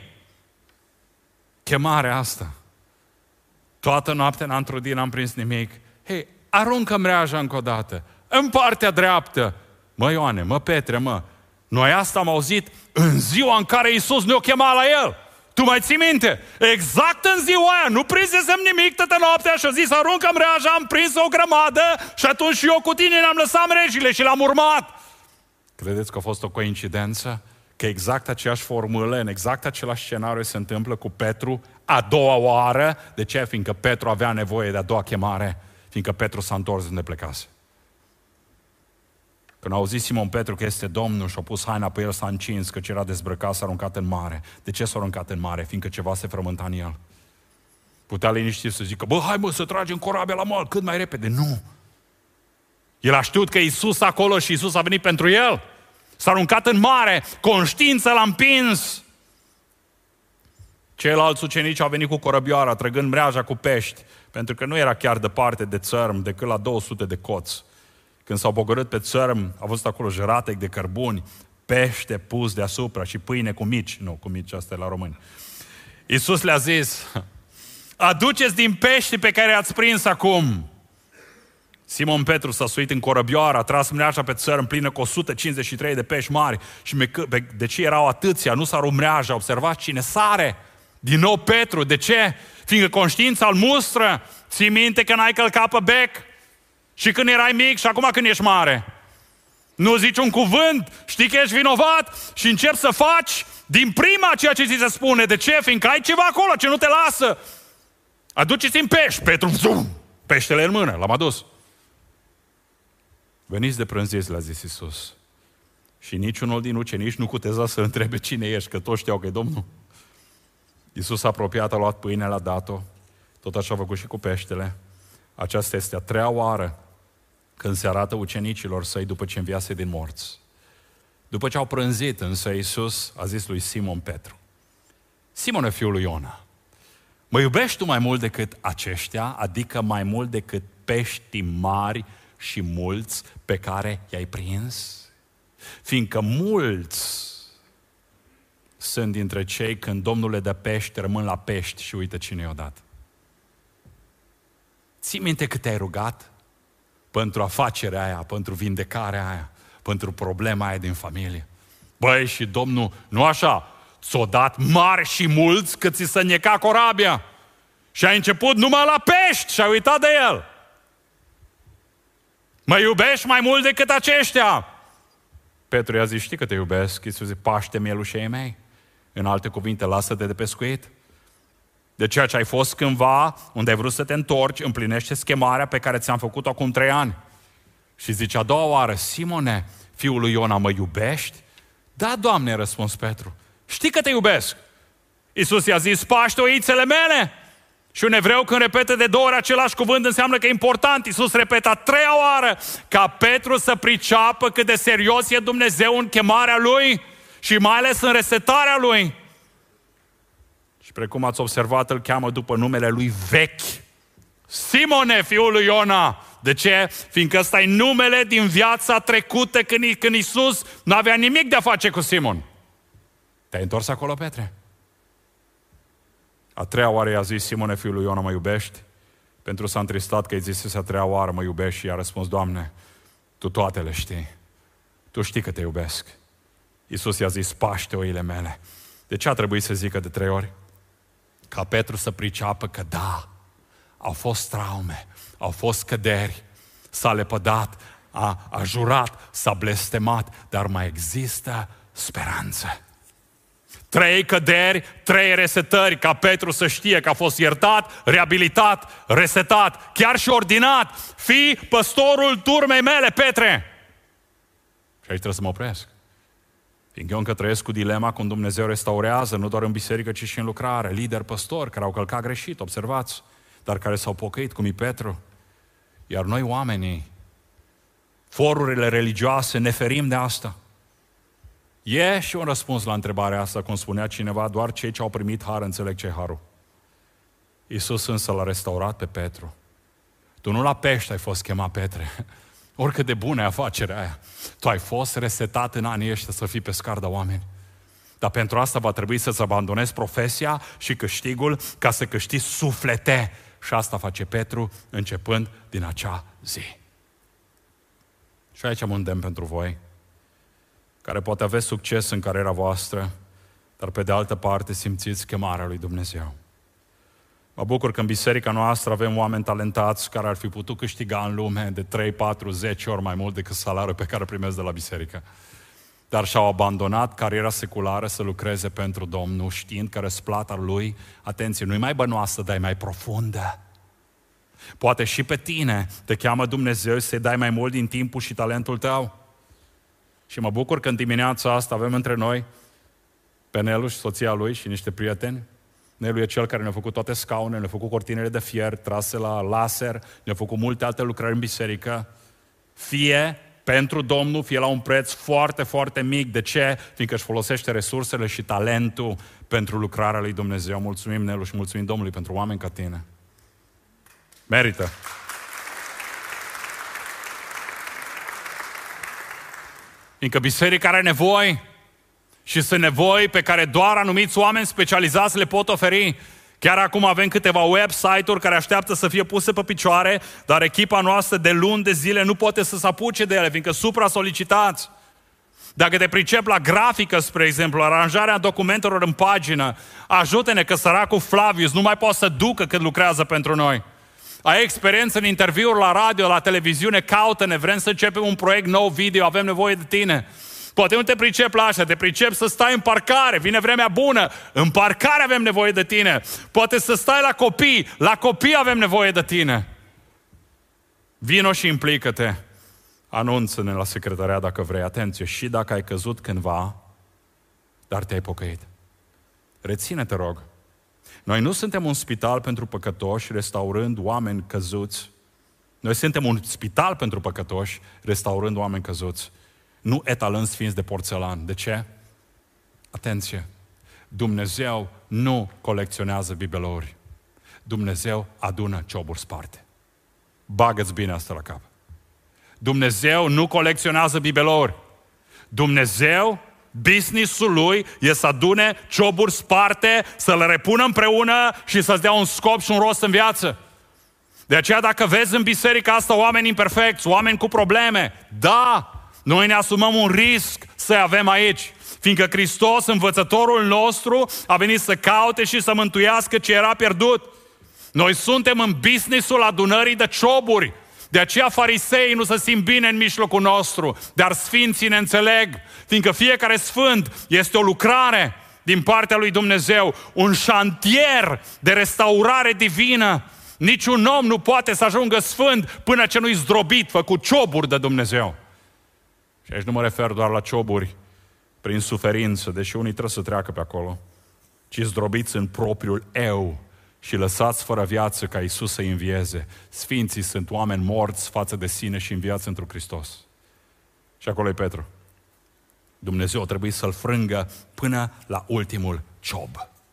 Chemarea asta. Toată noaptea n-am trudit, n-am prins nimic. Hei, aruncă mreaja încă o dată. În partea dreaptă. Mă, Ioane, mă, Petre, mă. Noi asta am auzit în ziua în care Iisus ne-o chema la El. Tu mai ții minte? Exact în ziua aia. Nu prinsesem nimic toată noaptea și a zis, aruncă mreaja, am prins o grămadă și atunci și eu cu tine ne-am lăsat mrejile și l-am urmat. Credeți că a fost o coincidență? Că exact aceeași formulă, în exact același scenariu se întâmplă cu Petru a doua oară. De ce? Fiindcă Petru avea nevoie de a doua chemare. Fiindcă Petru s-a întors unde plecase. Când a auzit Simon Petru că este Domnul și a pus haina pe el, s-a încins, căci era dezbrăcat, s-a aruncat în mare. De ce s-a aruncat în mare? Fiindcă ceva se frământa în el. Putea liniștit să zică, bă, hai mă să tragem corabia la mal cât mai repede. Nu! El a știut că Iisus acolo și Iisus a venit pentru el. S-a aruncat în mare, conștiința l-a împins. Ceilalți ucenici au venit cu corăbioara, trăgând mreaja cu pești, pentru că nu era chiar departe de țărm, decât la două sute de coți. Când s-au pogorât pe țărm, a văzut acolo jăratec de cărbuni, pește pus deasupra și pâine cu mici. Nu, cu mici, asta e la români. Iisus le-a zis, aduceți din pești pe care ați prins acum. Simon Petru s-a suit în corăbioară, a tras mreaja pe țărm plină cu o sută cincizeci și trei de pești mari. Și de ce erau atâția? Nu s-a rupt mreaja, observați cine sare. Din nou Petru, de ce? Fiindcă conștiința îl mustră. Ții minte că n-ai călcat pe bec? Și când erai mic și acum când ești mare. Nu zici un cuvânt, știi că ești vinovat și începi să faci din prima ceea ce ți se spune. De ce? Fiindcă ai ceva acolo ce nu te lasă. Aduceți în pești, Petru, zum, peștele în mână, l-am adus. Veniți de prânziți, le-a zis Iisus. Și niciunul din ucenici nu cuteza să întrebe cine ești, că toți știau că e Domnul. Iisus s-a apropiat, a luat pâinea, l-a dat-o. Tot așa a făcut și cu peștele. Aceasta este a treia oară când se arată ucenicilor săi după ce înviase din morți. După ce au prânzit, însă Iisus a zis lui Simon Petru, Simone, fiul lui Iona, mă iubești tu mai mult decât aceștia, adică mai mult decât peștii mari și mulți pe care i-ai prins? Fiindcă mulți sunt dintre cei când Domnul le dă pești, rămân la pești și uită cine i-a dat. Ții minte cât te-ai rugat pentru afacerea aia, pentru vindecarea aia, pentru problema aia din familie. Băi, și Domnul, nu așa, ți-o dat mari și mulți cât ți se înneca corabia. Și ai început numai la pești și ai uitat de el. Mă iubești mai mult decât aceștia? Petru i-a zis, știi că te iubesc? Iisus zice, paște mielușei mei. În alte cuvinte, lasă-te de pescuit. De ceea ce ai fost cândva, unde ai vrut să te întorci, împlinește schemarea pe care ți-am făcut-o acum trei ani. Și zice a doua oară, Simone, fiul lui Iona, mă iubești? Da, Doamne, a răspuns Petru. Știi că te iubesc. Iisus i-a zis, paște oițele mele. Și un evreu când repetă de două ori același cuvânt înseamnă că e important. Iisus repetă a treia oară ca Petru să priceapă cât de serios e Dumnezeu în chemarea lui. și mai ales în resetarea lui. Și precum ați observat, îl cheamă după numele lui vechi. Simone, fiul lui Iona. De ce? Fiindcă ăsta e numele din viața trecută când, când Iisus nu avea nimic de a face cu Simon. Te-ai întors acolo, Petre? A treia oară i-a zis: Simone, fiul lui Iona, mă iubești? Pentru s-a întristat că îi zisese a treia oară: mă iubești? Și i-a răspuns: Doamne, Tu toate le știi. Tu știi că te iubesc. Iisus i-a zis: paște oile mele. De ce a trebuit să zică de trei ori? Ca Petru să priceapă că da, au fost traume, au fost căderi, s-a lepădat, a, a jurat, s-a blestemat, dar mai există speranță. Trei căderi, trei resetări, ca Petru să știe că a fost iertat, reabilitat, resetat, chiar și ordinat. Fii păstorul turmei mele, Petre! Și aici trebuie să mă opresc. Fiindcă eu încă trăiesc cu dilema cum Dumnezeu restaurează, nu doar în biserică, ci și în lucrare. Lideri, păstori care au călcat greșit, observați, dar care s-au pocăit, cum e Petru. Iar noi oamenii, forurile religioase, ne ferim de asta. E și un răspuns la întrebarea asta, cum spunea cineva: doar cei ce au primit har înțeleg ce-i harul. Iisus însă l-a restaurat pe Petru. Tu nu la pește ai fost chemat, Petre. Oricât de bună e afacerea aia. Tu ai fost resetat în anii ăștia să fii pescar de oameni. Dar pentru asta va trebui să-ți abandonezi profesia și câștigul ca să câștigi suflete. Și asta face Petru începând din acea zi. Și aici am un îndemn pentru voi, care poate aveți succes în cariera voastră, dar pe de altă parte simțiți chemarea lui Dumnezeu. Mă bucur că în biserica noastră avem oameni talentați care ar fi putut câștiga în lume de trei, patru, zece ori mai mult decât salariul pe care îl primesc de la biserică. Dar și-au abandonat cariera seculară să lucreze pentru Domnul, știind că răsplata lui, atenție, nu-i mai bănoasă, dar e mai profundă. Poate și pe tine te cheamă Dumnezeu să-i dai mai mult din timpul și talentul tău. Și mă bucur că în dimineața asta avem între noi pe Nelu și soția lui și niște prieteni. Nelu e cel care ne-a făcut toate scaunele, ne-a făcut cortinele de fier trase la laser, ne-a făcut multe alte lucrări în biserică. Fie pentru Domnul, fie la un preț foarte, foarte mic. De ce? Fiindcă își folosește resursele și talentul pentru lucrarea lui Dumnezeu. Mulțumim, Nelu, și mulțumim Domnului pentru oameni ca tine. Merită! Fiindcă biserica are nevoi și sunt nevoi pe care doar anumiți oameni specializați le pot oferi. Chiar acum avem câteva website-uri care așteaptă să fie puse pe picioare, dar echipa noastră de luni de zile nu poate să se apuce de ele, fiindcă supra-solicitați. Dacă te pricep la grafică, spre exemplu, aranjarea documentelor în pagină, ajută-ne că săracul Flavius nu mai poate să ducă cât lucrează pentru noi. Ai experiență în interviuri la radio, la televiziune, caută-ne, vrem să începem un proiect nou video, avem nevoie de tine. Poate nu te pricep la așa, te pricep să stai în parcare, vine vremea bună, în parcare avem nevoie de tine. Poate să stai la copii, la copii avem nevoie de tine. Vino și implică-te. Anunță-ne la secretariat dacă vrei. Atenție, și dacă ai căzut cândva, dar te-ai pocăit. Reține, te rog. Noi nu suntem un spital pentru păcătoși, restaurând oameni căzuți. Noi suntem un spital pentru păcătoși, restaurând oameni căzuți. Nu etalând sfinți de porțelan. De ce? Atenție! Dumnezeu nu colecționează bibelouri. Dumnezeu adună cioburi sparte. Bagă-ți bine asta la cap. Dumnezeu nu colecționează bibelouri. Dumnezeu, business-ul lui e să adune cioburi sparte, să le repună împreună și să-ți dea un scop și un rost în viață. De aceea dacă vezi în biserica asta oameni imperfecți, oameni cu probleme, da, noi ne asumăm un risc să avem aici. Fiindcă Hristos, învățătorul nostru, a venit să caute și să mântuiască ce era pierdut. Noi suntem în businessul adunării de cioburi. De aceea fariseii nu se simt bine în mijlocul nostru, dar sfinții ne înțeleg. Fiindcă fiecare sfânt este o lucrare din partea lui Dumnezeu, un șantier de restaurare divină. Niciun om nu poate să ajungă sfânt până ce nu-i zdrobit, făcut cioburi de Dumnezeu. Și aici nu mă refer doar la cioburi prin suferință, deși unii trebuie să treacă pe acolo, ci zdrobiți în propriul eu și lăsați fără viață ca Iisus să-i învieze. Sfinții sunt oameni morți față de sine și înviați într-un Hristos. Și acolo e Petru. Dumnezeu a trebuit să-l frângă până la ultimul ciob.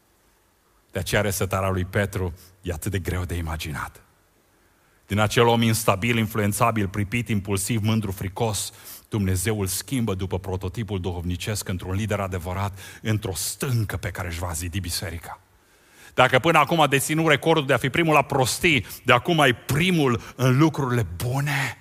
De aceea resetarea lui Petru e atât de greu de imaginat. Din acel om instabil, influențabil, pripit, impulsiv, mândru, fricos, Dumnezeu îl schimbă după prototipul duhovnicesc într-un lider adevărat, într-o stâncă pe care își va zidi biserica. Dacă până acum a deținut recordul de a fi primul la prostii, de acum ai primul în lucrurile bune.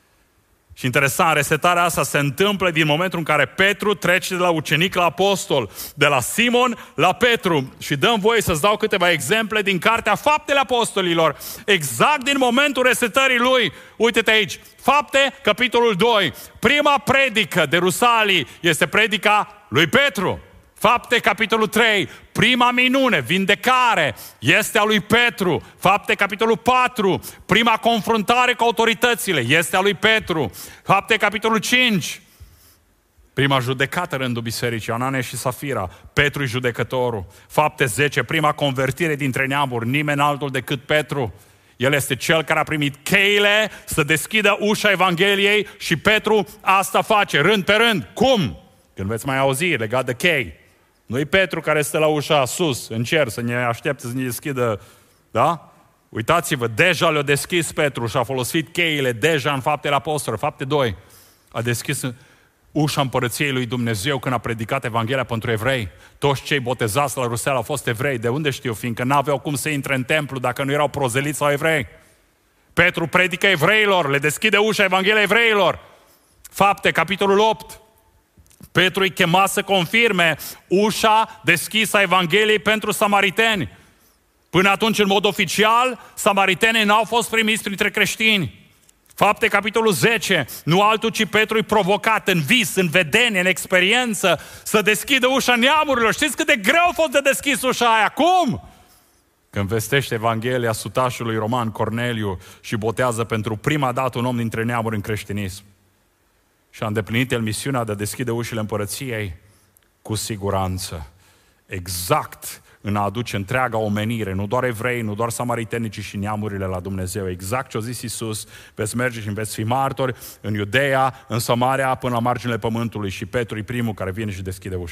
Și interesant, resetarea asta se întâmplă din momentul în care Petru trece de la ucenic la apostol, de la Simon la Petru. Și dăm voie să-ți dau câteva exemple din Cartea Faptele Apostolilor, exact din momentul resetării lui. Uite-te aici, Fapte, capitolul doi. Prima predică de Rusalii este predica lui Petru. Fapte, capitolul trei, prima minune, vindecare, este a lui Petru. Fapte, capitolul patru, prima confruntare cu autoritățile, este a lui Petru. Fapte, capitolul cinci, prima judecată în rândul bisericii, Anania și Safira, Petru-i judecătorul. Fapte zece, prima convertire dintre neamuri, nimeni altul decât Petru. El este cel care a primit cheile să deschidă ușa Evangheliei și Petru asta face, rând pe rând. Cum? Când veți mai auzi legat de chei. Nu-i Petru care stă la ușa sus, în cer, să ne aștepte să ne deschidă, da? Uitați-vă, deja le-a deschis Petru și a folosit cheile deja în Faptele Apostolilor. Fapte doi, a deschis ușa împărăției lui Dumnezeu când a predicat Evanghelia pentru evrei. Toți cei botezați la Rusel au fost evrei. De unde știu? Fiindcă n-aveau cum să intre în templu dacă nu erau prozeliți sau evrei. Petru predică evreilor, le deschide ușa Evangheliei evreilor. Fapte, capitolul opt. Petru îi chema să confirme ușa deschisă a Evangheliei pentru samariteni. Până atunci, în mod oficial, samaritenii n-au fost primiți printre creștini. Fapte, capitolul zece, nu altul, ci Petru îi provocat în vis, în vedenie, în experiență, să deschidă ușa neamurilor. Știți cât de greu a fost de deschis ușa aia? Cum? Când vestește Evanghelia sutașului roman Corneliu și botează pentru prima dată un om dintre neamuri în creștinism. Și a îndeplinit el misiunea de a deschide ușile împărăției, cu siguranță, exact în a aduce întreaga omenire, nu doar evrei, nu doar samariteni, ci și neamurile la Dumnezeu. Exact ce a zis Iisus, veți merge și veți fi martori în Iudeea, în Samaria, până la marginile pământului, și Petru e primul care vine și deschide ușa.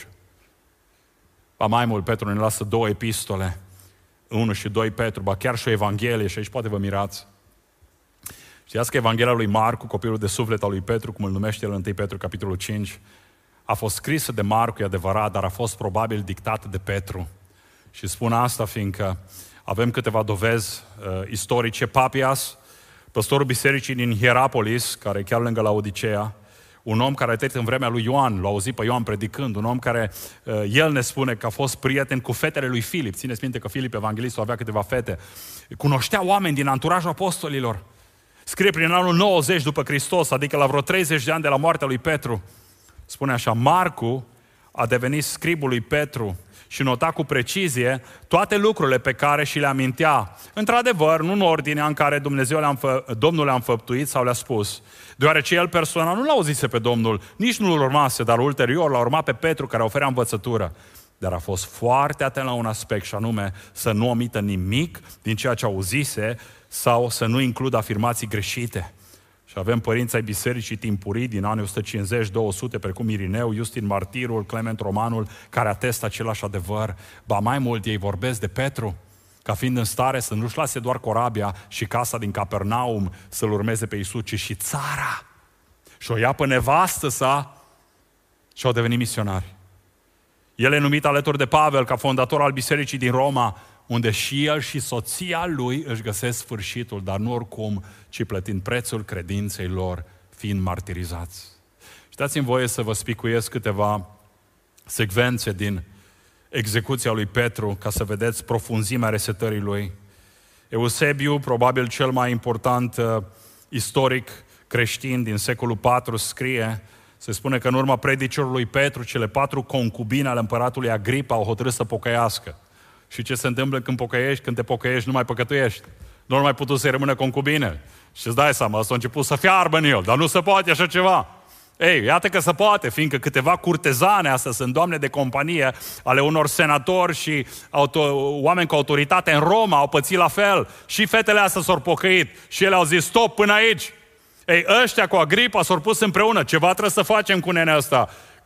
Ba mai mult, Petru ne lasă două epistole, unu și doi Petru, ba chiar și o Evanghelie, și aici poate vă mirați. Știați că Evanghelia lui Marcu, copilul de suflet al lui Petru, cum îl numește el în întâi Petru, capitolul cinci, a fost scrisă de Marcu, e adevărat, dar a fost probabil dictată de Petru. Și spun asta fiindcă avem câteva dovezi uh, istorice. Papias, păstorul bisericii din Hierapolis, care e chiar lângă Laodicea, un om care a trăit în vremea lui Ioan, l-a auzit pe Ioan predicând, un om care, uh, el ne spune că a fost prieten cu fetele lui Filip. Țineți minte că Filip, evanghelistul, avea câteva fete. Cunoștea oameni din anturajul apostolilor. Scrie prin anul nouăzeci după Hristos, adică la vreo treizeci de ani de la moartea lui Petru. Spune așa, Marcu a devenit scribul lui Petru și nota cu precizie toate lucrurile pe care și le amintea. Într-adevăr, nu în ordinea în care Dumnezeu le-a înfă, Domnul le-a înfăptuit sau le-a spus. Deoarece el personal nu l-auzise pe Domnul, nici nu-l urmase, dar ulterior l-a urmat pe Petru, care oferea învățătură. Dar a fost foarte atent la un aspect, și anume să nu omită nimic din ceea ce auzise sau să nu includă afirmații greșite. Și avem părinți ai bisericii timpurii din anii o sută cincizeci două sute, precum Irineu, Justin Martirul, Clement Romanul, care atestă același adevăr. Ba mai mult, ei vorbesc de Petru, ca fiind în stare să nu-și lase doar corabia și casa din Capernaum să-L urmeze pe Iisus, ci și țara. Și o ia pe nevastă sa și au devenit misionari. El e numit alături de Pavel ca fondator al bisericii din Roma, unde și el și soția lui își găsesc sfârșitul, dar nu oricum, ci plătind prețul credinței lor, fiind martirizați. Și dați-mi voie să vă spicuiesc câteva secvențe din execuția lui Petru, ca să vedeți profunzimea resetării lui. Eusebiu, probabil cel mai important uh, istoric creștin din secolul patru, scrie, se spune că în urma predicilor lui Petru, cele patru concubine ale împăratului Agripa au hotărât să pocăiască. Și ce se întâmplă când pocăiești? Când te pocăiești, nu mai păcătuiești. Nu mai putut să-i rămână concubine. Și îți dai seama, asta a început să fiarbă în el, dar nu se poate așa ceva. Ei, iată că se poate, fiindcă câteva curtezane, astea sunt doamne de companie, ale unor senatori și auto- oameni cu autoritate în Roma, au pățit la fel. Și fetele astea s-au pocăit și ele au zis, stop, până aici. Ei, ăștia cu Agripa s-au pus împreună, ceva trebuie să facem cu nenea asta.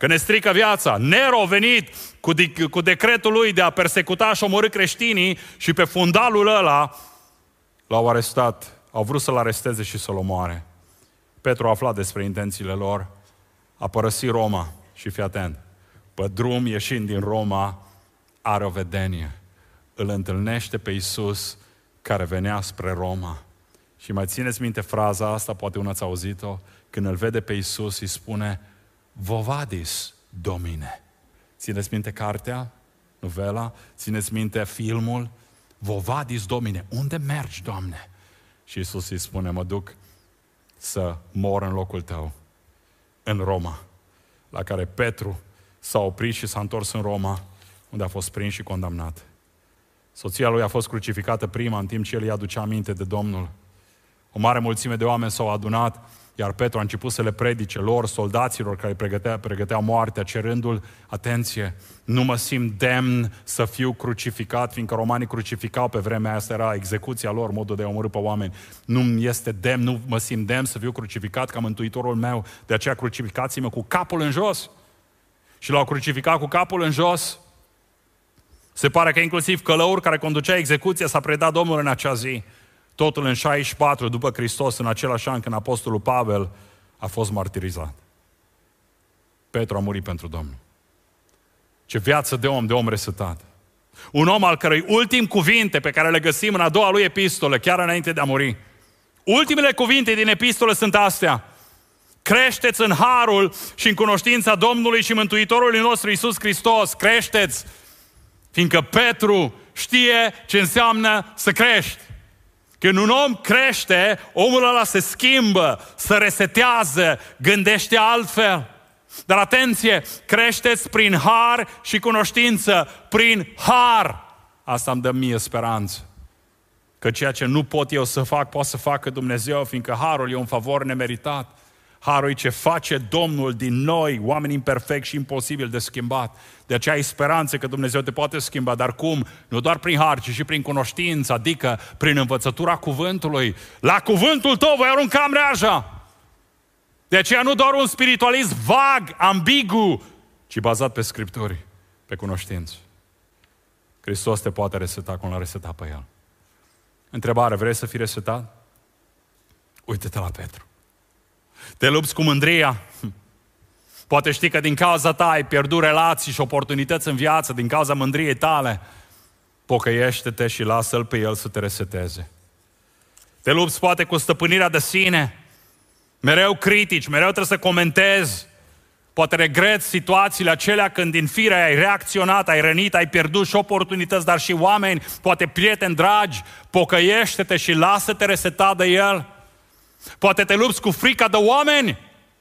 că ne strică viața. Nero a venit cu, de- cu decretul lui de a persecuta și omorî creștinii și pe fundalul ăla l-au arestat. Au vrut să-l aresteze și să-l omoare. Petru a aflat despre intențiile lor, a părăsit Roma și fii atent, pe drum ieșind din Roma are o vedenie. Îl întâlnește pe Iisus care venea spre Roma. Și mai țineți minte fraza asta, poate una ați auzit-o, când îl vede pe Iisus îi spune Vovadis Domine. Țineți minte cartea, novela? Țineți minte filmul? Vovadis Domine. Unde mergi, Doamne? Și Iisus îi spune, mă duc să mor în locul tău, în Roma, la care Petru s-a oprit și s-a întors în Roma, unde a fost prins și condamnat. Soția lui a fost crucificată prima, în timp ce el îi aducea aminte de Domnul. O mare mulțime de oameni s-au adunat, iar Petru a început să le predice lor, soldaților care pregătea, pregăteau moartea, cerându-l, atenție, nu mă simt demn să fiu crucificat, fiindcă romanii crucificau pe vremea asta, era execuția lor, modul de a omorî pe oameni. Nu este demn, nu mă simt demn să fiu crucificat ca mântuitorul meu, de aceea crucificați-mă cu capul în jos. Și l-au crucificat cu capul în jos. Se pare că inclusiv călăul care conducea execuția s-a predat Domnului în acea zi. Totul în șaizeci și patru după Hristos, în același an când apostolul Pavel a fost martirizat. Petru a murit pentru Domnul. Ce viață de om, de om resetat. Un om al cărui ultim cuvinte pe care le găsim în a doua lui epistolă, chiar înainte de a muri. Ultimele cuvinte din epistolă sunt astea. Creșteți în harul și în cunoștința Domnului și Mântuitorului nostru Iisus Hristos. Creșteți, fiindcă Petru știe ce înseamnă să crești. Când un om crește, omul ăla se schimbă, se resetează, gândește altfel. Dar atenție, creșteți prin har și cunoștință, prin har. Asta îmi dă mie speranță. Că ceea ce nu pot eu să fac, poate să facă Dumnezeu, fiindcă harul e un favor nemeritat. Harul e ce face Domnul din noi, oameni imperfecți și imposibil de schimbat. De aceea ai speranță că Dumnezeu te poate schimba, dar cum? Nu doar prin har, ci și prin cunoștință, adică prin învățătura cuvântului. La cuvântul tău voi arunca mreaja. De aceea nu doar un spiritualism vag, ambigu, ci bazat pe Scripturi, pe cunoștință. Hristos te poate reseta cum l-a resetat pe El. Întrebare, vrei să fii resetat? Uite-te la Petru. Te lupți cu mândria. Poate știi că din cauza ta ai pierdut relații și oportunități în viață, din cauza mândriei tale. Pocăiește-te și lasă-L pe El să te reseteze. Te lupți poate cu stăpânirea de sine. Mereu critici, mereu trebuie să comentezi. Poate regreți situațiile acelea când din fire ai reacționat, ai rănit, ai pierdut și oportunități, dar și oameni, poate prieteni dragi. Pocăiește-te și lasă-te reseta de El. Poate te lupți cu frica de oameni.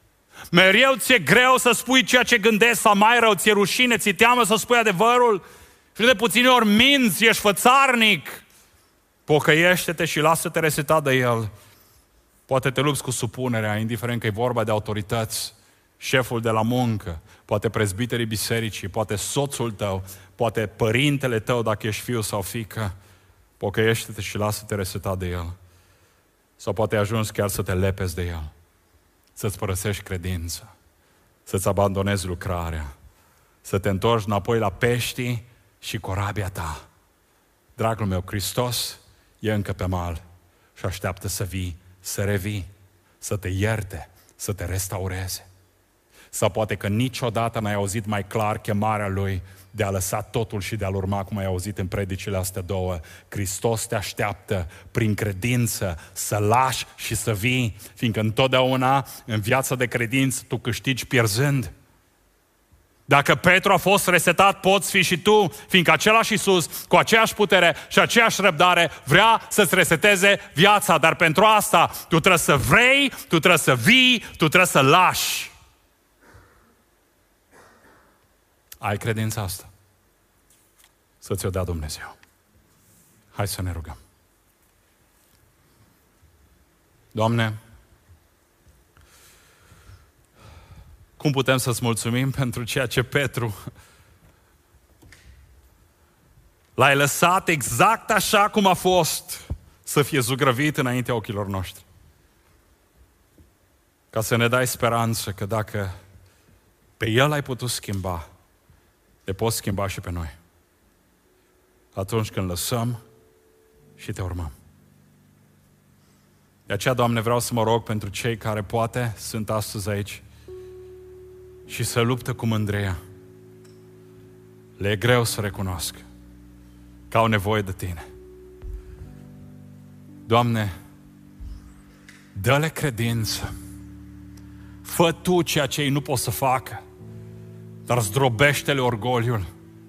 Mereu ți-e greu să spui ceea ce gândești sau mai rău, ți-e rușine, ți-e teamă să spui adevărul. Și de puține ori minți, ești fățarnic. Pocăiește-te și lasă-te reseta de El. Poate te lupți cu supunerea, indiferent că e vorba de autorități, șeful de la muncă, poate prezbiterii bisericii, poate soțul tău, poate părintele tău dacă ești fiu sau fiică. Pocăiește-te și lasă-te reseta de El. Sau poate ajungi chiar să te lepezi de El, să-ți părăsești credința, să-ți abandonezi lucrarea, să te întorci înapoi la peștii și corabia ta. Dragul meu, Hristos e încă pe mal și așteaptă să vii, să revii, să te ierte, să te restaureze. Sau poate că niciodată n-ai auzit mai clar chemarea Lui de a lăsa totul și de a-L urma, cum ai auzit în predicile astea două. Hristos te așteaptă prin credință să lași și să vii, fiindcă întotdeauna în viața de credință tu câștigi pierzând. Dacă Petru a fost resetat, poți fi și tu, fiindcă același Iisus, cu aceeași putere și aceeași răbdare, vrea să-ți reseteze viața. Dar pentru asta tu trebuie să vrei, tu trebuie să vii, tu trebuie să lași. Ai credința asta? Să ți-o dea Dumnezeu. Hai să ne rugăm. Doamne, cum putem să-ți mulțumim pentru ceea ce Petru l-ai lăsat exact așa cum a fost să fie zugrăvit înaintea ochilor noștri. Ca să ne dai speranță că dacă Pe El ai putut schimba, te poți schimba și pe noi. Atunci când lăsăm și te urmăm. De aceea, Doamne, vreau să mă rog pentru cei care poate sunt astăzi aici și se luptă cu mândria. Le e greu să recunoască că au nevoie de Tine. Doamne, dă-le credință. Fă Tu ceea ce ei nu pot să facă, dar zdrobește-le orgoliul.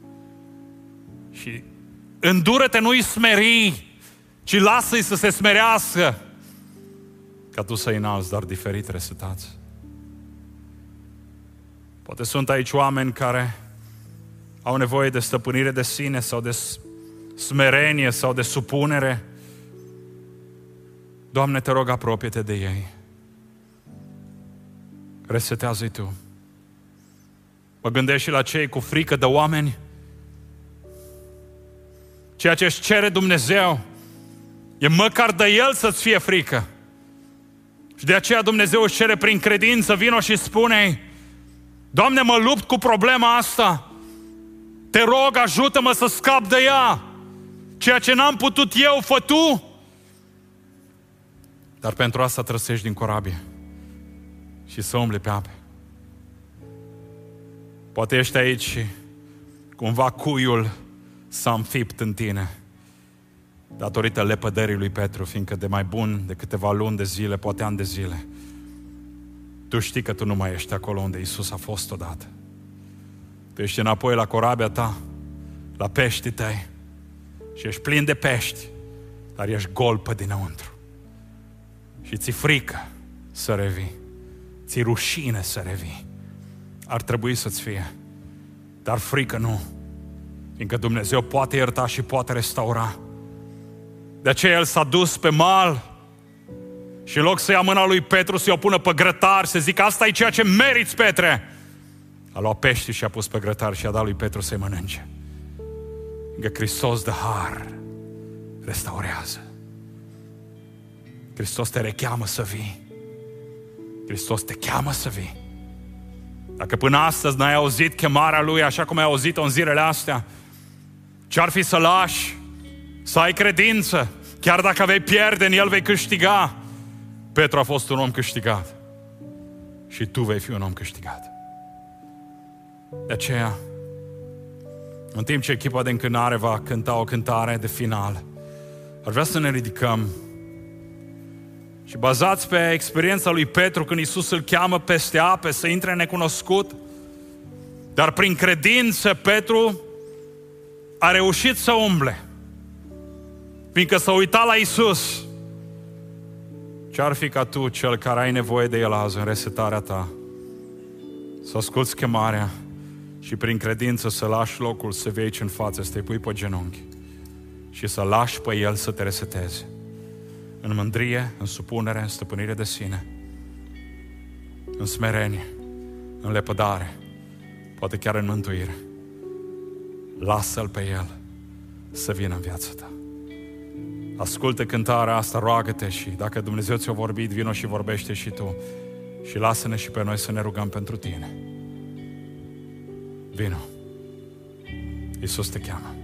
Și îndură-te, nu-i smeri, ci lasă-i să se smerească, ca Tu să-i înalți, dar diferit resetați. Poate sunt aici oameni care au nevoie de stăpânire de sine sau de smerenie sau de supunere. Doamne, te rog, apropie-te de ei. Resetează-i Tu. Mă gândesc și la cei cu frică de oameni. Ceea ce își cere Dumnezeu e măcar de El să-ți fie frică. Și de aceea Dumnezeu își cere prin credință, vino și spune: Doamne, mă lupt cu problema asta. Te rog, ajută-mă să scap de ea. Ceea ce n-am putut eu, fă Tu. Dar pentru asta trăsești din corabie și să umbli pe ape. Poate ești aici și cumva cuiul s-a înfipt în tine datorită lepădării lui Petru, fiindcă de mai bun de câteva luni de zile, poate ani de zile, tu știi că tu nu mai ești acolo unde Iisus a fost odată. Tu ești înapoi la corabia ta, la peștii tăi și ești plin de pești, dar ești gol pe dinăuntru. Și ți-e frică să revii. Ți-e rușine să revii. Ar trebui să-ți fie. Dar frică nu. Fiindcă Dumnezeu poate ierta și poate restaura. De aceea El s-a dus pe mal și în loc să ia mâna lui Petru, să-i o pună pe grătar, să zică: asta e ceea ce meriți, Petre, a luat pești și a pus pe grătar și a dat lui Petru să-i mănânce. Fiindcă Hristos de har restaurează. Hristos te recheamă să vii. Hristos te cheamă să vii. Dacă până astăzi n-ai auzit chemarea Lui așa cum ai auzit-o în zilele astea, ce-ar fi să lași, să ai credință, chiar dacă vei pierde, în El vei câștiga. Petru a fost un om câștigat și tu vei fi un om câștigat. De aceea, în timp ce echipa de încânare va cânta o cântare de final, ar vrea să ne ridicăm și bazați pe experiența lui Petru când Iisus îl cheamă peste ape să intre necunoscut, dar prin credință Petru a reușit să umble, fiindcă s-a uitat la Iisus. Ce-ar fi ca tu, cel care ai nevoie de El azi în resetarea ta, să asculți chemarea și prin credință să lași locul să vii aici în față, să te pui pe genunchi și să lași pe El să te reseteze. În mândrie, în supunere, în stăpânire de sine, în smerenie, în lepădare, poate chiar în mântuire. Lasă-L pe El să vină în viața ta. Ascultă cântarea asta, roagă-te și dacă Dumnezeu ți-a vorbit, vino și vorbește și tu. Și lasă-ne și pe noi să ne rugăm pentru tine. Vino. Iisus te cheamă.